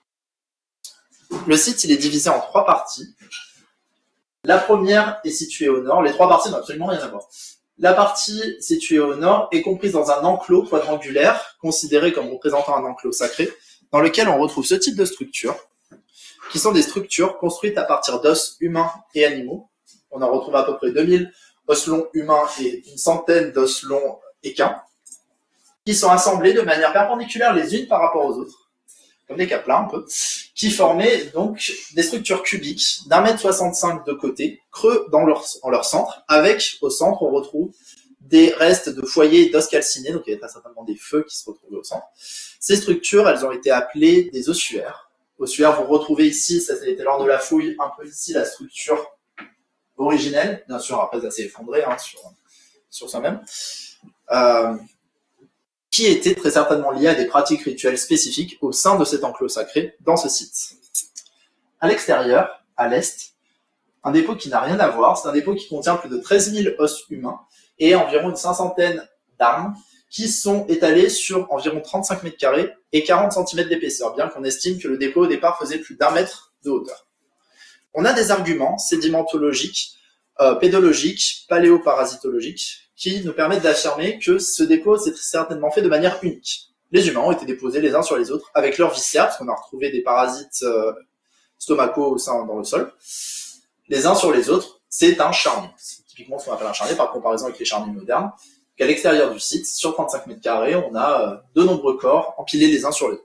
Le site, il est divisé en trois parties. La première est située au nord. Les trois parties n'ont absolument rien à voir. La partie située au nord est comprise dans un enclos quadrangulaire, considéré comme représentant un enclos sacré, dans lequel on retrouve ce type de structures, qui sont des structures construites à partir d'os humains et animaux. On en retrouve à peu près deux mille os longs humains et une centaine d'os longs équins, qui sont assemblés de manière perpendiculaire les unes par rapport aux autres, comme des caplins un peu, qui formaient donc des structures cubiques d'un mètre soixante-cinq de côté, creux dans leur, en leur centre, avec au centre on retrouve des restes de foyers d'os calcinés, donc il y avait très certainement des feux qui se retrouvaient au centre. Ces structures, elles ont été appelées des ossuaires. Ossuaires, vous retrouvez ici, ça c'était lors de la fouille, un peu ici la structure originelle, bien sûr après ça s'est effondré hein, sur, sur soi-même. Euh, qui était très certainement lié à des pratiques rituelles spécifiques au sein de cet enclos sacré dans ce site. À l'extérieur, à l'est, un dépôt qui n'a rien à voir, c'est un dépôt qui contient plus de treize mille os humains et environ une cinquantaine d'armes qui sont étalées sur environ trente-cinq mètres carrés et quarante centimètres d'épaisseur, bien qu'on estime que le dépôt au départ faisait plus d'un mètre de hauteur. On a des arguments sédimentologiques, euh, pédologiques, paléoparasitologiques, qui nous permettent d'affirmer que ce dépôt s'est certainement fait de manière unique. Les humains ont été déposés les uns sur les autres avec leurs viscères, parce qu'on a retrouvé des parasites euh, stomacaux au sein dans le sol, les uns sur les autres. C'est un charnier. C'est typiquement ce qu'on appelle un charnier par comparaison avec les charniers modernes. Qu'à l'extérieur du site, sur trente-cinq mètres carrés, on a euh, de nombreux corps empilés les uns sur les autres.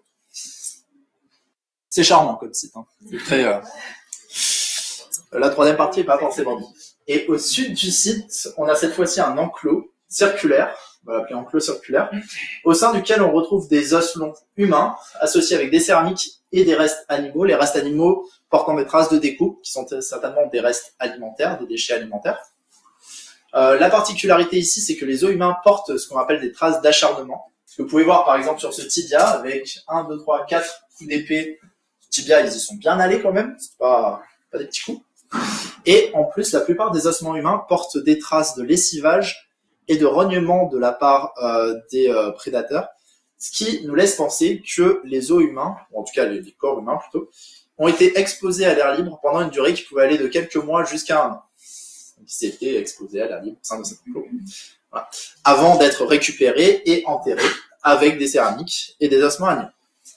C'est charmant comme site. Hein. C'est très, euh... La troisième partie n'est pas forcément bon. Et au sud du site, on a cette fois-ci un enclos circulaire, on va l'appeler enclos circulaire, au sein duquel on retrouve des os longs humains associés avec des céramiques et des restes animaux. Les restes animaux portant des traces de découpe, qui sont certainement des restes alimentaires, des déchets alimentaires. Euh, la particularité ici, c'est que les os humains portent ce qu'on appelle des traces d'acharnement. Ce que vous pouvez voir par exemple sur ce tibia, avec un, deux, trois, quatre coups d'épée. Ce tibia, ils y sont bien allés quand même, c'est pas, pas des petits coups. Et en plus, la plupart des ossements humains portent des traces de lessivage et de rognement de la part euh, des euh, prédateurs, ce qui nous laisse penser que les os humains, ou en tout cas les, les corps humains plutôt, ont été exposés à l'air libre pendant une durée qui pouvait aller de quelques mois jusqu'à un an. Donc, ils étaient exposés à l'air libre au sein de cette enclos, voilà, avant d'être récupérés et enterrés avec des céramiques et des ossements animaux.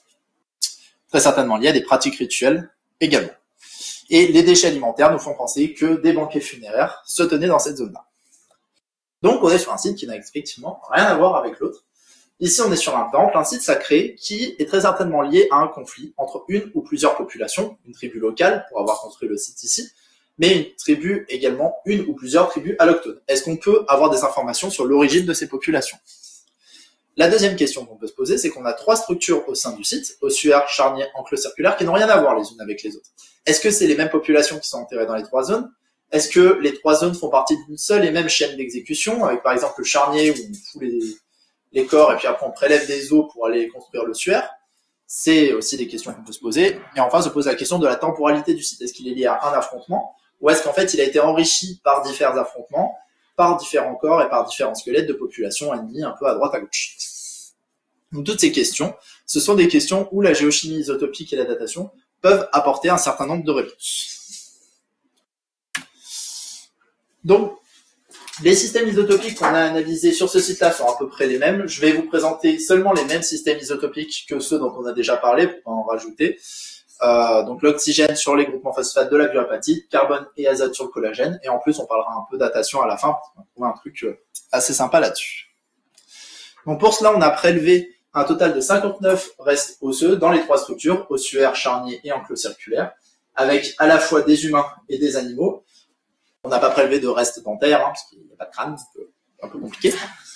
Très certainement liés à des pratiques rituelles également. Et les déchets alimentaires nous font penser que des banquets funéraires se tenaient dans cette zone-là. Donc on est sur un site qui n'a effectivement rien à voir avec l'autre. Ici on est sur un temple, un site sacré qui est très certainement lié à un conflit entre une ou plusieurs populations, une tribu locale pour avoir construit le site ici, mais une tribu également, une ou plusieurs tribus allochtones. Est-ce qu'on peut avoir des informations sur l'origine de ces populations ? La deuxième question qu'on peut se poser, c'est qu'on a trois structures au sein du site, ossuaire, charnier, enclos circulaire, qui n'ont rien à voir les unes avec les autres. Est-ce que c'est les mêmes populations qui sont enterrées dans les trois zones? Est-ce que les trois zones font partie d'une seule et même chaîne d'exécution, avec par exemple le charnier où on fout les, les corps et puis après on prélève des os pour aller construire l'ossuaire? C'est aussi des questions qu'on peut se poser. Et enfin se pose la question de la temporalité du site. Est-ce qu'il est lié à un affrontement ou est-ce qu'en fait il a été enrichi par différents affrontements, par différents corps et par différents squelettes de populations ennemies un peu à droite à gauche? Donc toutes ces questions, ce sont des questions où la géochimie isotopique et la datation peuvent apporter un certain nombre de réponses. Donc, les systèmes isotopiques qu'on a analysés sur ce site-là sont à peu près les mêmes. Je vais vous présenter seulement les mêmes systèmes isotopiques que ceux dont on a déjà parlé, pour pas en rajouter. Euh, donc l'oxygène sur les groupements phosphates de la bioapatite, carbone et azote sur le collagène, et en plus on parlera un peu datation à la fin, parce qu'on va trouver un truc assez sympa là-dessus. Donc pour cela, on a prélevé un total de cinquante-neuf restes osseux dans les trois structures, ossuaire, charnier et enclos circulaire, avec à la fois des humains et des animaux. On n'a pas prélevé de restes dentaires, hein, parce qu'il n'y a pas de crâne, donc un peu compliqué.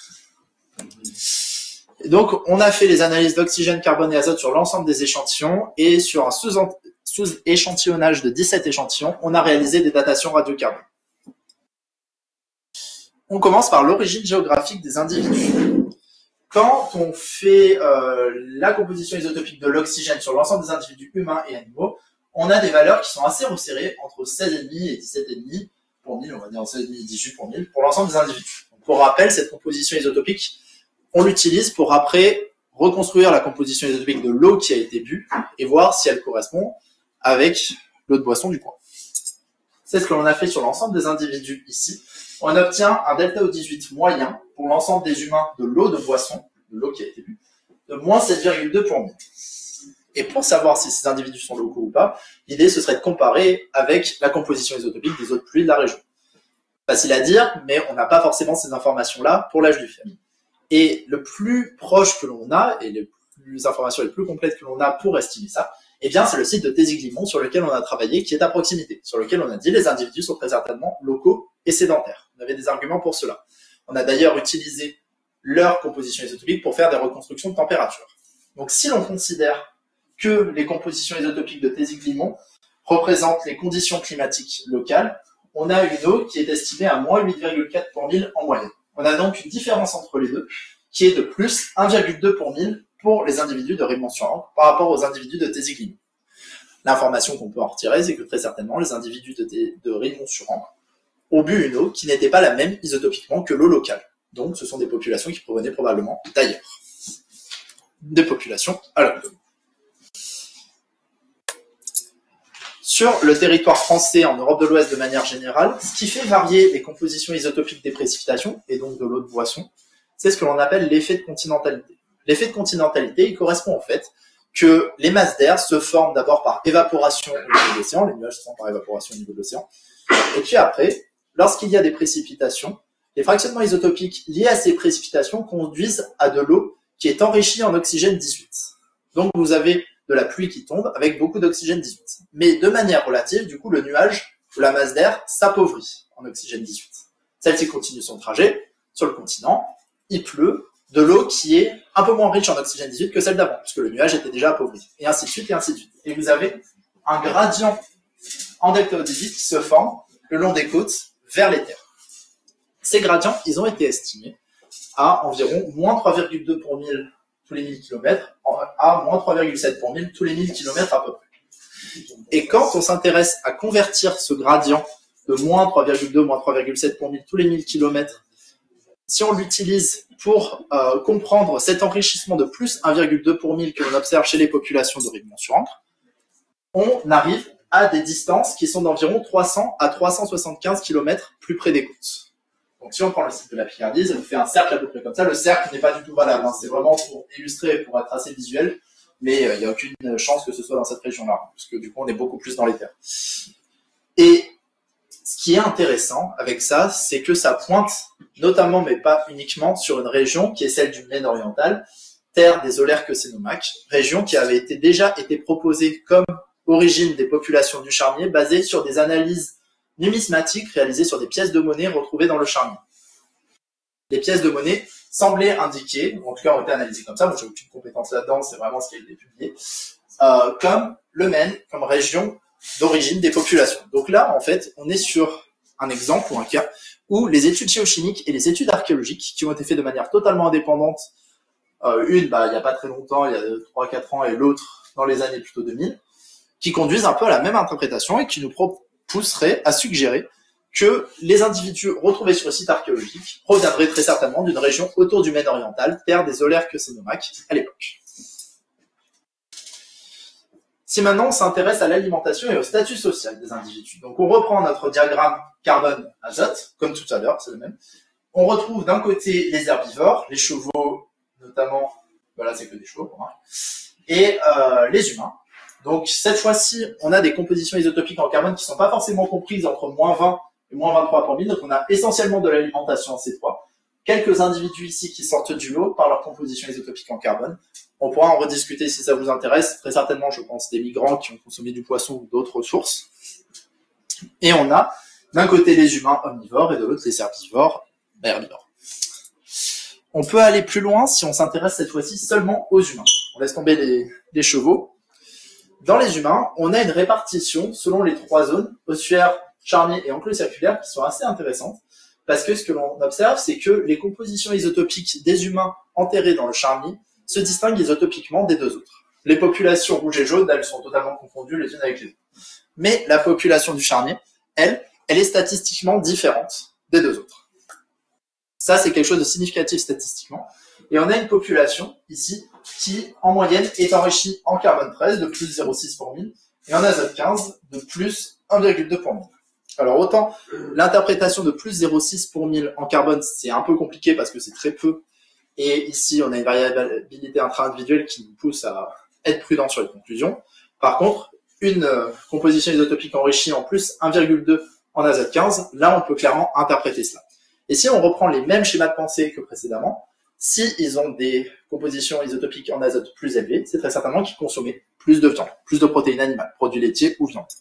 Et donc, on a fait les analyses d'oxygène, carbone et azote sur l'ensemble des échantillons, et sur un sous-échantillonnage de dix-sept échantillons, on a réalisé des datations radiocarbone. On commence par l'origine géographique des individus. Quand on fait euh, la composition isotopique de l'oxygène sur l'ensemble des individus humains et animaux, on a des valeurs qui sont assez resserrées, entre seize virgule cinq et dix-sept virgule cinq pour mille, on va dire seize virgule cinq et dix-huit pour mille, pour l'ensemble des individus. Donc, pour rappel, cette composition isotopique, on l'utilise pour après reconstruire la composition isotopique de l'eau qui a été bue et voir si elle correspond avec l'eau de boisson du coin. C'est ce que l'on a fait sur l'ensemble des individus ici. On obtient un delta O dix-huit moyen pour l'ensemble des humains de l'eau de boisson, de l'eau qui a été bue, de moins sept virgule deux pour mille. Et pour savoir si ces individus sont locaux ou pas, l'idée ce serait de comparer avec la composition isotopique des eaux de pluie de la région. Facile à dire, mais on n'a pas forcément ces informations-là pour l'âge du fer. Et le plus proche que l'on a, et les plus informations les plus complètes que l'on a pour estimer ça, eh bien c'est le site de Téziglimon sur lequel on a travaillé, qui est à proximité, sur lequel on a dit les individus sont très certainement locaux et sédentaires. On avait des arguments pour cela. On a d'ailleurs utilisé leur composition isotopique pour faire des reconstructions de température. Donc si l'on considère que les compositions isotopiques de Téziglimon représentent les conditions climatiques locales, on a une eau qui est estimée à moins huit virgule quatre pour mille en moyenne. On a donc une différence entre les deux, qui est de plus un virgule deux pour mille pour les individus de Riemont-sur-Ancre par rapport aux individus de Téziglimon. L'information qu'on peut en retirer, c'est que très certainement, les individus de, de Riemont-sur-Ancre ont bu une eau qui n'était pas la même isotopiquement que l'eau locale. Donc, ce sont des populations qui provenaient probablement d'ailleurs. Des populations allochtones. Sur le territoire français, en Europe de l'Ouest de manière générale, ce qui fait varier les compositions isotopiques des précipitations, et donc de l'eau de boisson, c'est ce que l'on appelle l'effet de continentalité. L'effet de continentalité, il correspond au fait que les masses d'air se forment d'abord par évaporation au niveau de l'océan, les nuages se forment par évaporation au niveau de l'océan, et puis après, lorsqu'il y a des précipitations, les fractionnements isotopiques liés à ces précipitations conduisent à de l'eau qui est enrichie en oxygène dix-huit. Donc vous avez de la pluie qui tombe avec beaucoup d'oxygène dix-huit. Mais de manière relative, du coup, le nuage ou la masse d'air s'appauvrit en oxygène dix-huit. Celle-ci continue son trajet sur le continent, il pleut de l'eau qui est un peu moins riche en oxygène dix-huit que celle d'avant, puisque le nuage était déjà appauvri, et ainsi de suite, et ainsi de suite. Et vous avez un gradient en delta O dix-huit qui se forme le long des côtes vers les terres. Ces gradients, ils ont été estimés à environ moins trois virgule deux pour mille tous les mille kilomètres, à moins trois virgule sept pour mille tous les mille kilomètres à peu près. Et quand on s'intéresse à convertir ce gradient de moins trois virgule deux, moins trois virgule sept pour mille tous les mille kilomètres, si on l'utilise pour euh, comprendre cet enrichissement de plus un virgule deux pour mille que l'on observe chez les populations de Riemont-sur-Ancre, on arrive à des distances qui sont d'environ trois cents à trois cent soixante-quinze kilomètres plus près des côtes. Donc si on prend le site de la Picardie, ça nous fait un cercle à peu près comme ça. Le cercle n'est pas du tout valable, hein. C'est vraiment pour illustrer, pour être assez visuel, mais il euh, n'y a aucune chance que ce soit dans cette région-là, parce que du coup on est beaucoup plus dans les terres. Et ce qui est intéressant avec ça, c'est que ça pointe notamment, mais pas uniquement, sur une région qui est celle du Maine oriental, terre des Olerques-Cénomaques, région qui avait été, déjà été proposée comme origine des populations du Charnier, basée sur des analyses numismatiques réalisées sur des pièces de monnaie retrouvées dans le Charnier. Les pièces de monnaie semblaient indiquer, ou en tout cas ont été analysés comme ça, moi j'ai aucune compétence là-dedans, c'est vraiment ce qui a été publié, euh, comme le Maine, comme région d'origine des populations. Donc là, en fait, on est sur un exemple ou un cas où les études géochimiques et les études archéologiques, qui ont été faites de manière totalement indépendante, euh, une, bah, il n'y a pas très longtemps, il y a trois quatre ans, et l'autre dans les années plutôt deux mille, qui conduisent un peu à la même interprétation et qui nous pousseraient à suggérer que les individus retrouvés sur le site archéologique proviendraient très certainement d'une région autour du Maine oriental, terre des Olaires que Cénomaques à l'époque. Si maintenant on s'intéresse à l'alimentation et au statut social des individus, donc on reprend notre diagramme carbone-azote, comme tout à l'heure, c'est le même. On retrouve d'un côté les herbivores, les chevaux notamment, voilà c'est que des chevaux, hein, et euh, les humains. Donc cette fois-ci, on a des compositions isotopiques en carbone qui ne sont pas forcément comprises entre moins vingt et moins vingt-trois pour mille, donc on a essentiellement de l'alimentation en C trois. Quelques individus ici qui sortent du lot par leur composition isotopique en carbone. On pourra en rediscuter si ça vous intéresse. Très certainement, je pense, des migrants qui ont consommé du poisson ou d'autres ressources. Et on a d'un côté les humains omnivores et de l'autre les herbivores herbivores. On peut aller plus loin si on s'intéresse cette fois-ci seulement aux humains. On laisse tomber les, les chevaux. Dans les humains, on a une répartition selon les trois zones, ossuaire, charnier et enclos-circulaire, qui sont assez intéressantes, parce que ce que l'on observe, c'est que les compositions isotopiques des humains enterrés dans le charnier se distinguent isotopiquement des deux autres. Les populations rouges et jaunes, elles sont totalement confondues les unes avec les autres. Mais la population du charnier, elle, elle est statistiquement différente des deux autres. Ça, c'est quelque chose de significatif statistiquement. Et on a une population, ici, qui, en moyenne, est enrichie en carbone treize de plus zéro virgule six pour mille et en azote quinze de plus un virgule deux pour mille. Alors, autant l'interprétation de plus zéro virgule six pour mille en carbone, c'est un peu compliqué parce que c'est très peu. Et ici, on a une variabilité intra-individuelle qui nous pousse à être prudent sur les conclusions. Par contre, une euh, composition isotopique enrichie en plus un virgule deux en azote quinze, là, on peut clairement interpréter cela. Et si on reprend les mêmes schémas de pensée que précédemment, si ils ont des compositions isotopiques en azote plus élevées, c'est très certainement qu'ils consommaient plus de viande, plus de protéines animales, produits laitiers ou viande.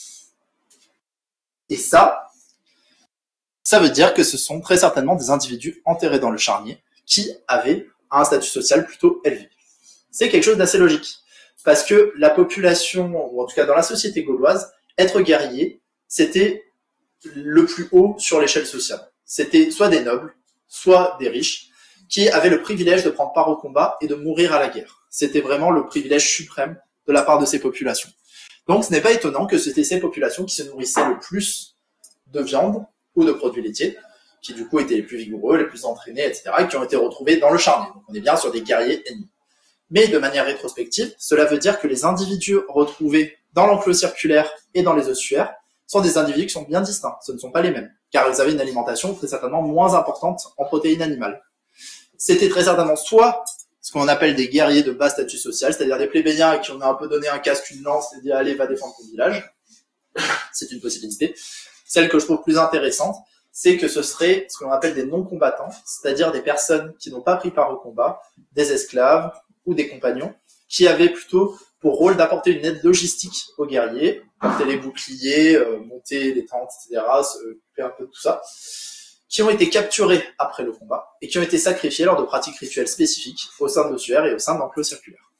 Et ça, ça veut dire que ce sont très certainement des individus enterrés dans le charnier qui avaient un statut social plutôt élevé. C'est quelque chose d'assez logique, parce que la population, ou en tout cas dans la société gauloise, être guerrier, c'était le plus haut sur l'échelle sociale. C'était soit des nobles, soit des riches, qui avaient le privilège de prendre part au combat et de mourir à la guerre. C'était vraiment le privilège suprême de la part de ces populations. Donc ce n'est pas étonnant que c'était ces populations qui se nourrissaient le plus de viande ou de produits laitiers, qui du coup étaient les plus vigoureux, les plus entraînés, et cetera, et qui ont été retrouvés dans le charnier. Donc on est bien sur des guerriers ennemis. Mais de manière rétrospective, cela veut dire que les individus retrouvés dans l'enclos circulaire et dans les ossuaires sont des individus qui sont bien distincts. Ce ne sont pas les mêmes, car ils avaient une alimentation très certainement moins importante en protéines animales. C'était très certainement soit ce qu'on appelle des guerriers de bas statut social, c'est-à-dire des plébéiens à qui on a un peu donné un casque, une lance et dit allez, va défendre ton village. C'est une possibilité. Celle que je trouve plus intéressante, c'est que ce serait ce qu'on appelle des non-combattants, c'est-à-dire des personnes qui n'ont pas pris part au combat, des esclaves ou des compagnons, qui avaient plutôt pour rôle d'apporter une aide logistique aux guerriers, porter les boucliers, euh, monter les tentes, et cetera, s'occuper un peu de tout ça, qui ont été capturés après le combat et qui ont été sacrifiés lors de pratiques rituelles spécifiques au sein de l'ossuaire et au sein de l'enclos circulaire.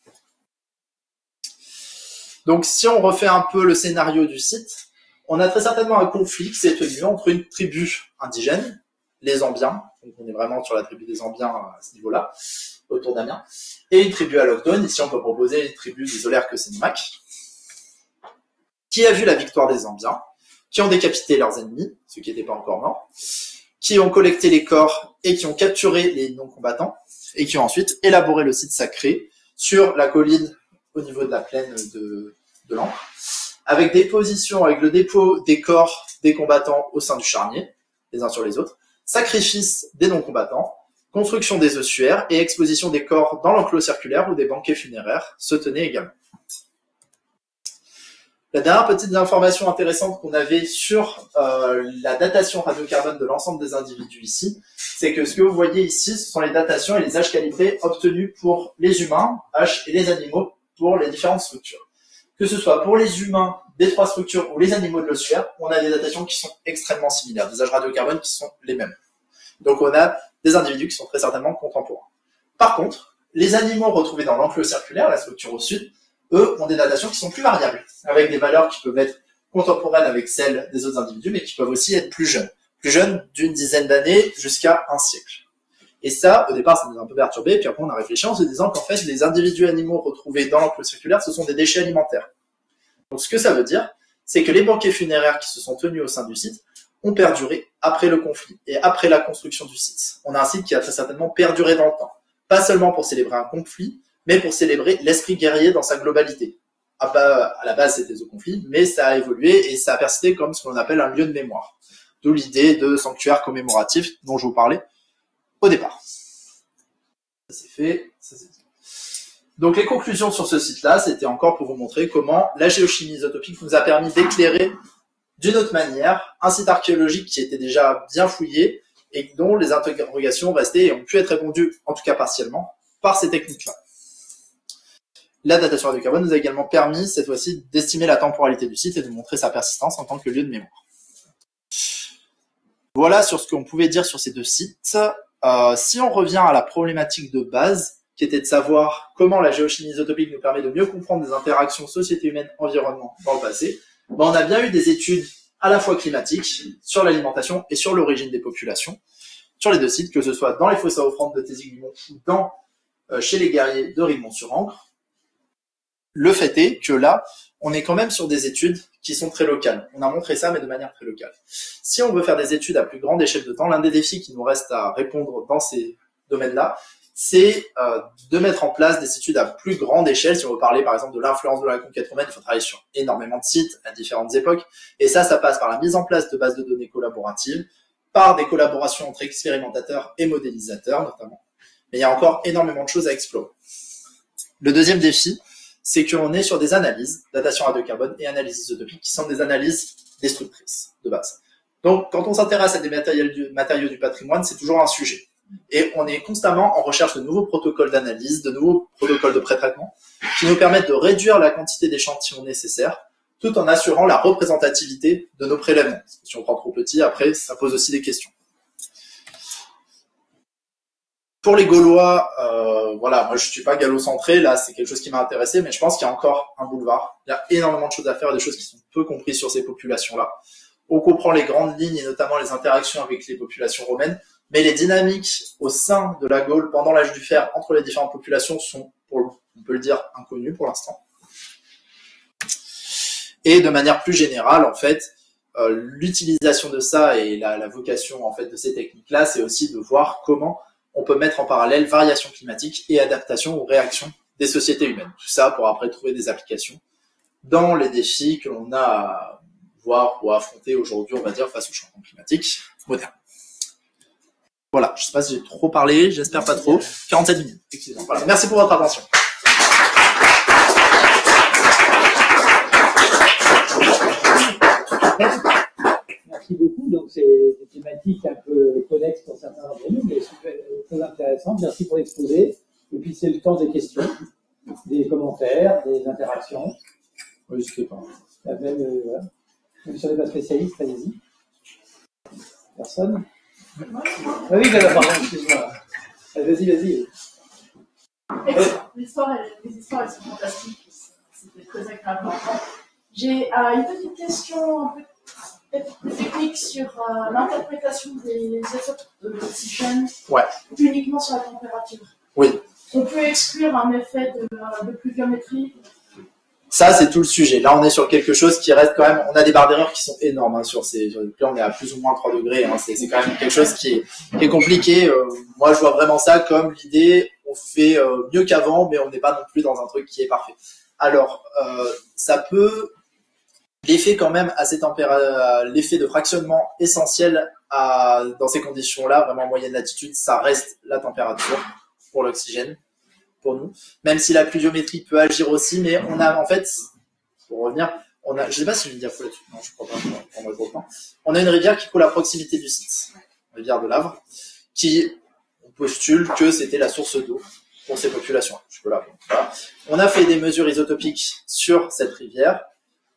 Donc si on refait un peu le scénario du site, on a très certainement un conflit qui s'est tenu entre une tribu indigène, les Ambiens, donc on est vraiment sur la tribu des Ambiens à ce niveau-là, autour d'Amiens, et une tribu alloctone, ici on peut proposer une tribu des Olaires que Cénomaques, qui a vu la victoire des Ambiens, qui ont décapité leurs ennemis, ceux qui n'étaient pas encore morts, qui ont collecté les corps et qui ont capturé les non-combattants, et qui ont ensuite élaboré le site sacré sur la colline au niveau de la plaine de, de l'Ancre, avec des positions, avec le dépôt des corps des combattants au sein du charnier, les uns sur les autres, sacrifice des non-combattants, construction des ossuaires et exposition des corps dans l'enclos circulaire où des banquets funéraires se tenaient également. La dernière petite information intéressante qu'on avait sur euh, la datation radiocarbone de l'ensemble des individus ici, c'est que ce que vous voyez ici, ce sont les datations et les âges calibrés obtenus pour les humains, H, et les animaux pour les différentes structures. Que ce soit pour les humains des trois structures ou les animaux de l'ossuaire, on a des datations qui sont extrêmement similaires, des âges radiocarbone qui sont les mêmes. Donc on a des individus qui sont très certainement contemporains. Par contre, les animaux retrouvés dans l'enclos circulaire, la structure au sud, eux, ont des datations qui sont plus variables, avec des valeurs qui peuvent être contemporaines avec celles des autres individus, mais qui peuvent aussi être plus jeunes. Plus jeunes d'une dizaine d'années jusqu'à un siècle. Et ça, au départ, ça nous a un peu perturbé, puis après on a réfléchi en se disant qu'en fait, les individus animaux retrouvés dans l'enclos circulaire, ce sont des déchets alimentaires. Donc ce que ça veut dire, c'est que les banquets funéraires qui se sont tenus au sein du site ont perduré après le conflit et après la construction du site. On a un site qui a très certainement perduré dans le temps. Pas seulement pour célébrer un conflit, mais pour célébrer l'esprit guerrier dans sa globalité. À la base, c'était au conflit, mais ça a évolué et ça a persisté comme ce qu'on appelle un lieu de mémoire. D'où l'idée de sanctuaire commémoratif dont je vous parlais au départ. Ça c'est fait, ça c'est fait. Donc les conclusions sur ce site-là, c'était encore pour vous montrer comment la géochimie isotopique nous a permis d'éclairer d'une autre manière un site archéologique qui était déjà bien fouillé et dont les interrogations restaient et ont pu être répondues, en tout cas partiellement, par ces techniques-là. La datation radiocarbone nous a également permis, cette fois-ci, d'estimer la temporalité du site et de montrer sa persistance en tant que lieu de mémoire. Voilà sur ce qu'on pouvait dire sur ces deux sites. Euh, si on revient à la problématique de base, qui était de savoir comment la géochimie isotopique nous permet de mieux comprendre des interactions société humaine-environnement dans le passé, ben on a bien eu des études à la fois climatiques, sur l'alimentation et sur l'origine des populations, sur les deux sites, que ce soit dans les fosses à offrandes de Tézig-Lumont ou dans, euh, chez les guerriers de Rivesaltes-sur-Ancre. Le fait est que là, on est quand même sur des études qui sont très locales. On a montré ça, mais de manière très locale. Si on veut faire des études à plus grande échelle de temps, l'un des défis qui nous reste à répondre dans ces domaines-là, c'est euh, de mettre en place des études à plus grande échelle. Si on veut parler, par exemple, de l'influence de la conquête romaine, il faut travailler sur énormément de sites à différentes époques. Et ça, ça passe par la mise en place de bases de données collaboratives, par des collaborations entre expérimentateurs et modélisateurs, notamment. Mais il y a encore énormément de choses à explorer. Le deuxième défi, c'est qu'on est sur des analyses, datation radiocarbone et analyse isotopique, qui sont des analyses destructrices, de base. Donc, quand on s'intéresse à des matériaux du, matériaux du patrimoine, c'est toujours un sujet. Et on est constamment en recherche de nouveaux protocoles d'analyse, de nouveaux protocoles de pré-traitement, qui nous permettent de réduire la quantité d'échantillons nécessaires, tout en assurant la représentativité de nos prélèvements. Si on prend trop petit, après, ça pose aussi des questions. Pour les Gaulois, euh, voilà, moi je suis pas gallo-centré, là c'est quelque chose qui m'a intéressé, mais je pense qu'il y a encore un boulevard. Il y a énormément de choses à faire, des choses qui sont peu comprises sur ces populations-là. On comprend les grandes lignes et notamment les interactions avec les populations romaines, mais les dynamiques au sein de la Gaule pendant l'âge du fer entre les différentes populations sont, pour, on peut le dire, inconnues pour l'instant. Et de manière plus générale, en fait, euh, l'utilisation de ça et la, la vocation en fait de ces techniques-là, c'est aussi de voir comment on peut mettre en parallèle variation climatique et adaptation aux réactions des sociétés humaines. Tout ça pour après trouver des applications dans les défis que l'on a à voir ou à affronter aujourd'hui, on va dire, face au changement climatique moderne. Voilà, je ne sais pas si j'ai trop parlé, j'espère pas trop. quarante-sept minutes, excellent. Voilà. Merci pour votre attention. Merci beaucoup. Donc, c'est des thématiques un peu connexes pour certains d'entre nous, mais super, très intéressantes. Merci pour l'exposé. Et puis, c'est le temps des questions, des commentaires, des interactions. Oui, je sais pas. La même, euh, voilà. Même si on n'est pas spécialiste, allez-y. Personne? Ah oui, voilà, pardon, excuse-moi. Vas-y, vas-y. L'histoire, les histoires, elles sont fantastiques. C'était très agréable. J'ai euh, une petite question un peu technique sur euh, l'interprétation des isotopes de l'oxygène, ouais. Uniquement sur la température. Oui. On peut exclure un effet de, de pluviométrie. Ça, c'est tout le sujet. Là, on est sur quelque chose qui reste quand même... On a des barres d'erreur qui sont énormes hein, sur ces... Là, on est à plus ou moins trois degrés. Hein, c'est, c'est quand même quelque chose qui est, qui est compliqué. Euh, moi, je vois vraiment ça comme l'idée, on fait euh, mieux qu'avant, mais on n'est pas non plus dans un truc qui est parfait. Alors, euh, ça peut... L'effet quand même à ces températures... L'effet de fractionnement essentiel à... dans ces conditions-là, vraiment en moyenne latitude, ça reste la température pour l'oxygène. Pour nous, même si la pluviométrie peut agir aussi, mais on a en fait, pour revenir, on a, je sais pas si j'ai une diapo là-dessus, non, je crois pas, on va le temps. On a une rivière qui coule à proximité du site, la rivière de Lavre, qui on postule que c'était la source d'eau pour ces populations. Je peux là, voilà. On a fait des mesures isotopiques sur cette rivière.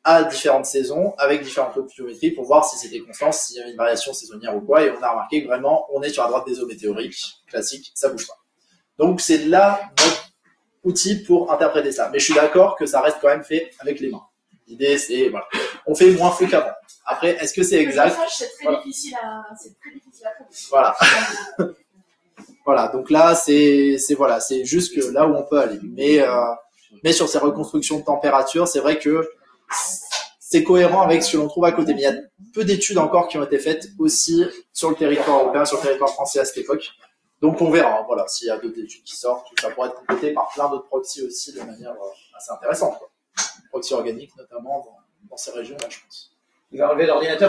à différentes saisons, avec différentes pluviométries pour voir si c'était constant, s'il y avait une variation saisonnière ou quoi, et on a remarqué que vraiment, on est sur la droite des eaux météoriques, classique, ça bouge pas. Donc c'est là notre outil pour interpréter ça. Mais je suis d'accord que ça reste quand même fait avec les mains. L'idée, c'est, voilà, on fait moins fou qu'avant. Après, est-ce que c'est exact? C'est très voilà. difficile à, c'est très difficile à trouver. Voilà. Voilà. Donc là, c'est, c'est voilà, c'est juste que là où on peut aller. Mais, euh, mais sur ces reconstructions de température, c'est vrai que c'est cohérent avec ce que l'on trouve à côté. Mais il y a peu d'études encore qui ont été faites aussi sur le territoire européen, sur le territoire français à cette époque. Donc on verra, voilà, s'il y a d'autres études qui sortent, ça pourrait être complété par plein d'autres proxys aussi de manière euh, assez intéressante, quoi. Proxy organique notamment dans, dans ces régions-là, je pense. Il va enlever l'ordinateur.